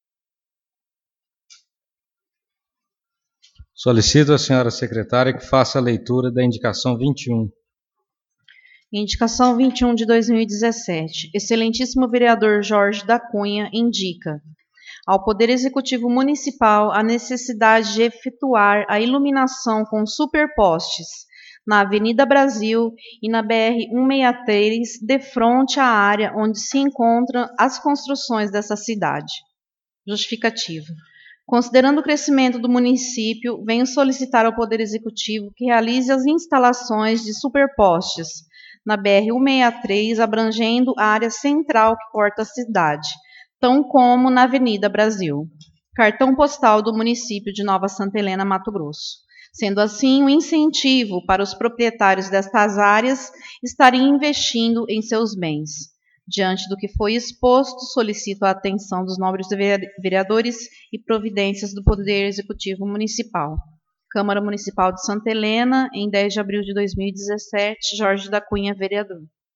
Solicito a senhora secretária que faça a leitura da indicação 21. Indicação 21 de 2017. Excelentíssimo vereador Jorge da Cunha indica ao Poder Executivo Municipal a necessidade de efetuar a iluminação com superpostes na Avenida Brasil e na BR-163, de frente à área onde se encontram as construções dessa cidade. Justificativa. Considerando o crescimento do município, venho solicitar ao Poder Executivo que realize as instalações de superpostes na BR-163, abrangendo a área central que corta a cidade, tão como na Avenida Brasil. Cartão postal do município de Nova Santa Helena, Mato Grosso. Sendo assim, um incentivo para os proprietários destas áreas estarem investindo em seus bens. Diante do que foi exposto, solicito a atenção dos nobres vereadores e providências do Poder Executivo Municipal. Câmara Municipal de Santa Helena, em 10 de abril de 2017, Jorge da Cunha, vereador.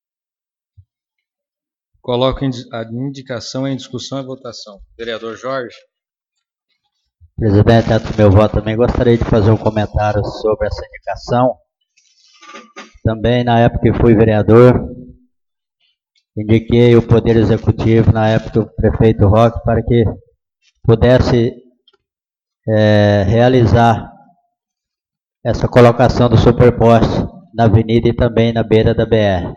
Coloco a indicação em discussão e votação. Vereador Jorge. Presidente, antes do meu voto, também gostaria de fazer um comentário sobre essa indicação. Também, na época que fui vereador, indiquei o Poder Executivo, na época do prefeito Roque, para que pudesse realizar essa colocação do superposte na avenida e também na beira da BR.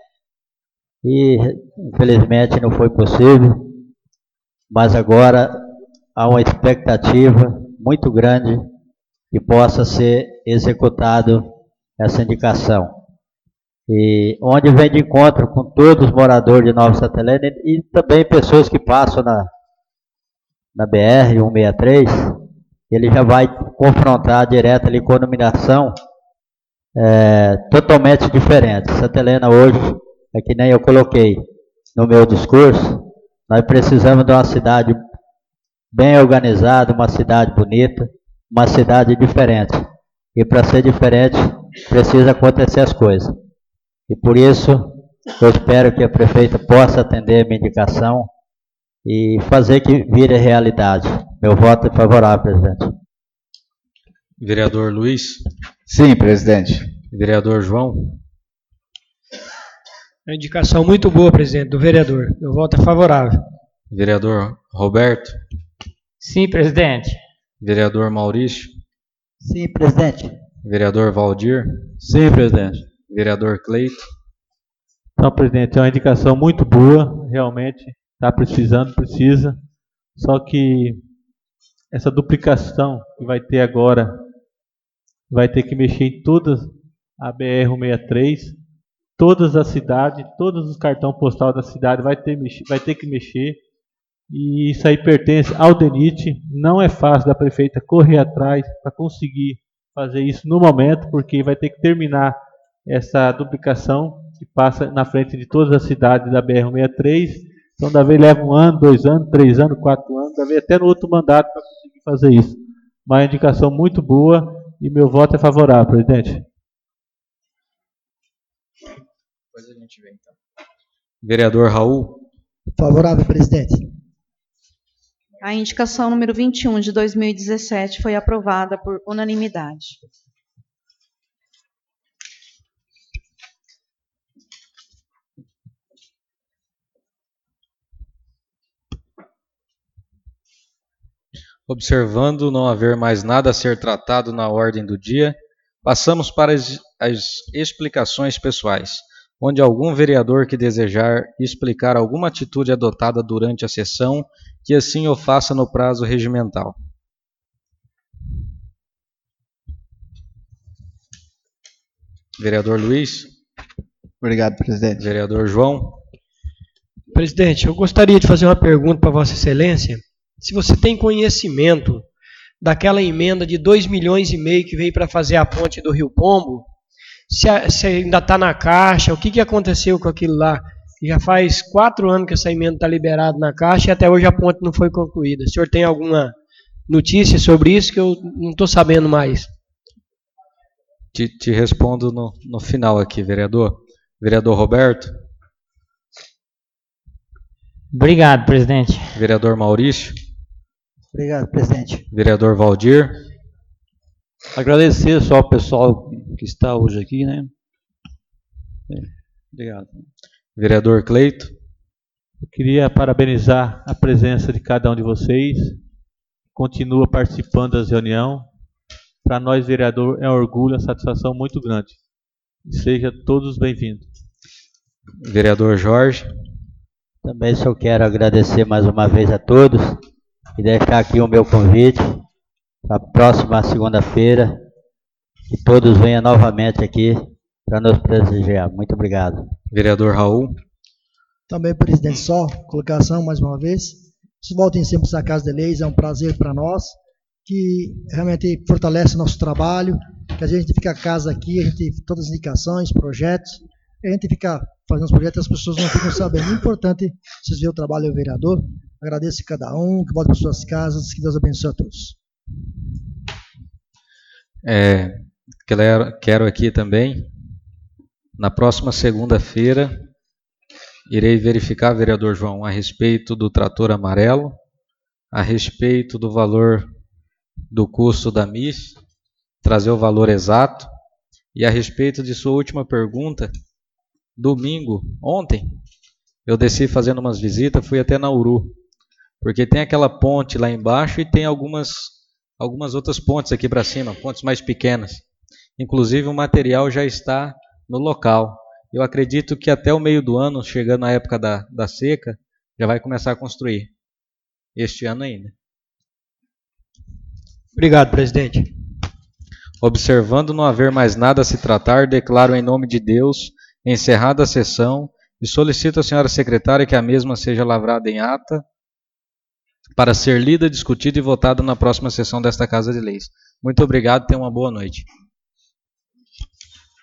E, infelizmente, não foi possível, mas agora há uma expectativa muito grande que possa ser executado essa indicação. E onde vem de encontro com todos os moradores de Nova Santa Helena e também pessoas que passam na BR-163, ele já vai confrontar direto ali com a iluminação totalmente diferente. Santa Helena hoje, é que nem eu coloquei no meu discurso, nós precisamos de uma cidade bem organizada, uma cidade bonita, uma cidade diferente. E para ser diferente, precisa acontecer as coisas. E por isso, eu espero que a prefeita possa atender a minha indicação e fazer que vire realidade. Meu voto é favorável, presidente. Vereador Luiz. Sim, presidente. Vereador João. É uma indicação muito boa, presidente, do vereador. Meu voto é favorável. Vereador Roberto. Sim, presidente. Vereador Maurício. Sim, presidente. Vereador Valdir. Sim, presidente. Vereador Cleito. Então, presidente, é uma indicação muito boa, realmente, está precisando, precisa, só que essa duplicação que vai ter agora, vai ter que mexer em todas a BR-163, todas as cidades, todos os cartões postais da cidade vai ter que mexer, e isso aí pertence ao DENIT, não é fácil da prefeita correr atrás para conseguir fazer isso no momento, porque vai ter que terminar essa duplicação que passa na frente de todas as cidades da BR-163, então da vez leva 1 ano, 2 anos, 3 anos, 4 anos, da vez até no outro mandato para conseguir fazer isso. Uma indicação muito boa e meu voto é favorável, presidente. Depois a gente vê então. Vereador Raul. Favorável, presidente. A indicação número 21 de 2017 foi aprovada por unanimidade. Observando não haver mais nada a ser tratado na ordem do dia, passamos para as explicações pessoais, onde algum vereador que desejar explicar alguma atitude adotada durante a sessão, que assim o faça no prazo regimental. Vereador Luiz. Obrigado, presidente. Vereador João. Presidente, eu gostaria de fazer uma pergunta para Vossa Excelência. Se você tem conhecimento daquela emenda de 2,5 milhões que veio para fazer a ponte do Rio Pombo, se ainda está na Caixa, o que aconteceu com aquilo lá? Já faz 4 anos que essa emenda está liberada na Caixa e até hoje a ponte não foi concluída. O senhor tem alguma notícia sobre isso que eu não estou sabendo mais? Te respondo no final aqui, vereador. Vereador Roberto. Obrigado, presidente. Vereador Maurício. Obrigado, presidente. Vereador Valdir. Agradecer só ao pessoal que está hoje aqui, né? Obrigado. Vereador Cleito. Eu queria parabenizar a presença de cada um de vocês. Continua participando das reuniões. Para nós, vereador, é um orgulho, uma satisfação muito grande. Sejam todos bem-vindos. Vereador Jorge. Também só quero agradecer mais uma vez a todos e deixar aqui o meu convite para a próxima segunda-feira, que todos venham novamente aqui para nos prestigiar. Muito obrigado. Vereador Raul. Também, presidente, só colocação mais uma vez. Vocês voltem sempre para essa Casa de Leis, é um prazer para nós, que realmente fortalece o nosso trabalho, que a gente fica a casa aqui, a gente tem todas as indicações, projetos, a gente fica fazendo os projetos e as pessoas não ficam sabendo. É importante vocês verem o trabalho do vereador. Agradeço a cada um, que volte para suas casas, que Deus abençoe a todos. Quero aqui também, na próxima segunda-feira, irei verificar, vereador João, a respeito do trator amarelo, a respeito do valor do custo da MIS, trazer o valor exato, e a respeito de sua última pergunta, domingo, ontem, eu desci fazendo umas visitas, fui até Nauru, porque tem aquela ponte lá embaixo e tem algumas outras pontes aqui para cima, pontes mais pequenas. Inclusive o material já está no local. Eu acredito que até o meio do ano, chegando a época da seca, já vai começar a construir. Este ano ainda. Obrigado, presidente. Observando não haver mais nada a se tratar, declaro em nome de Deus encerrada a sessão e solicito à senhora secretária que a mesma seja lavrada em ata para ser lida, discutida e votada na próxima sessão desta Casa de Leis. Muito obrigado, tenha uma boa noite.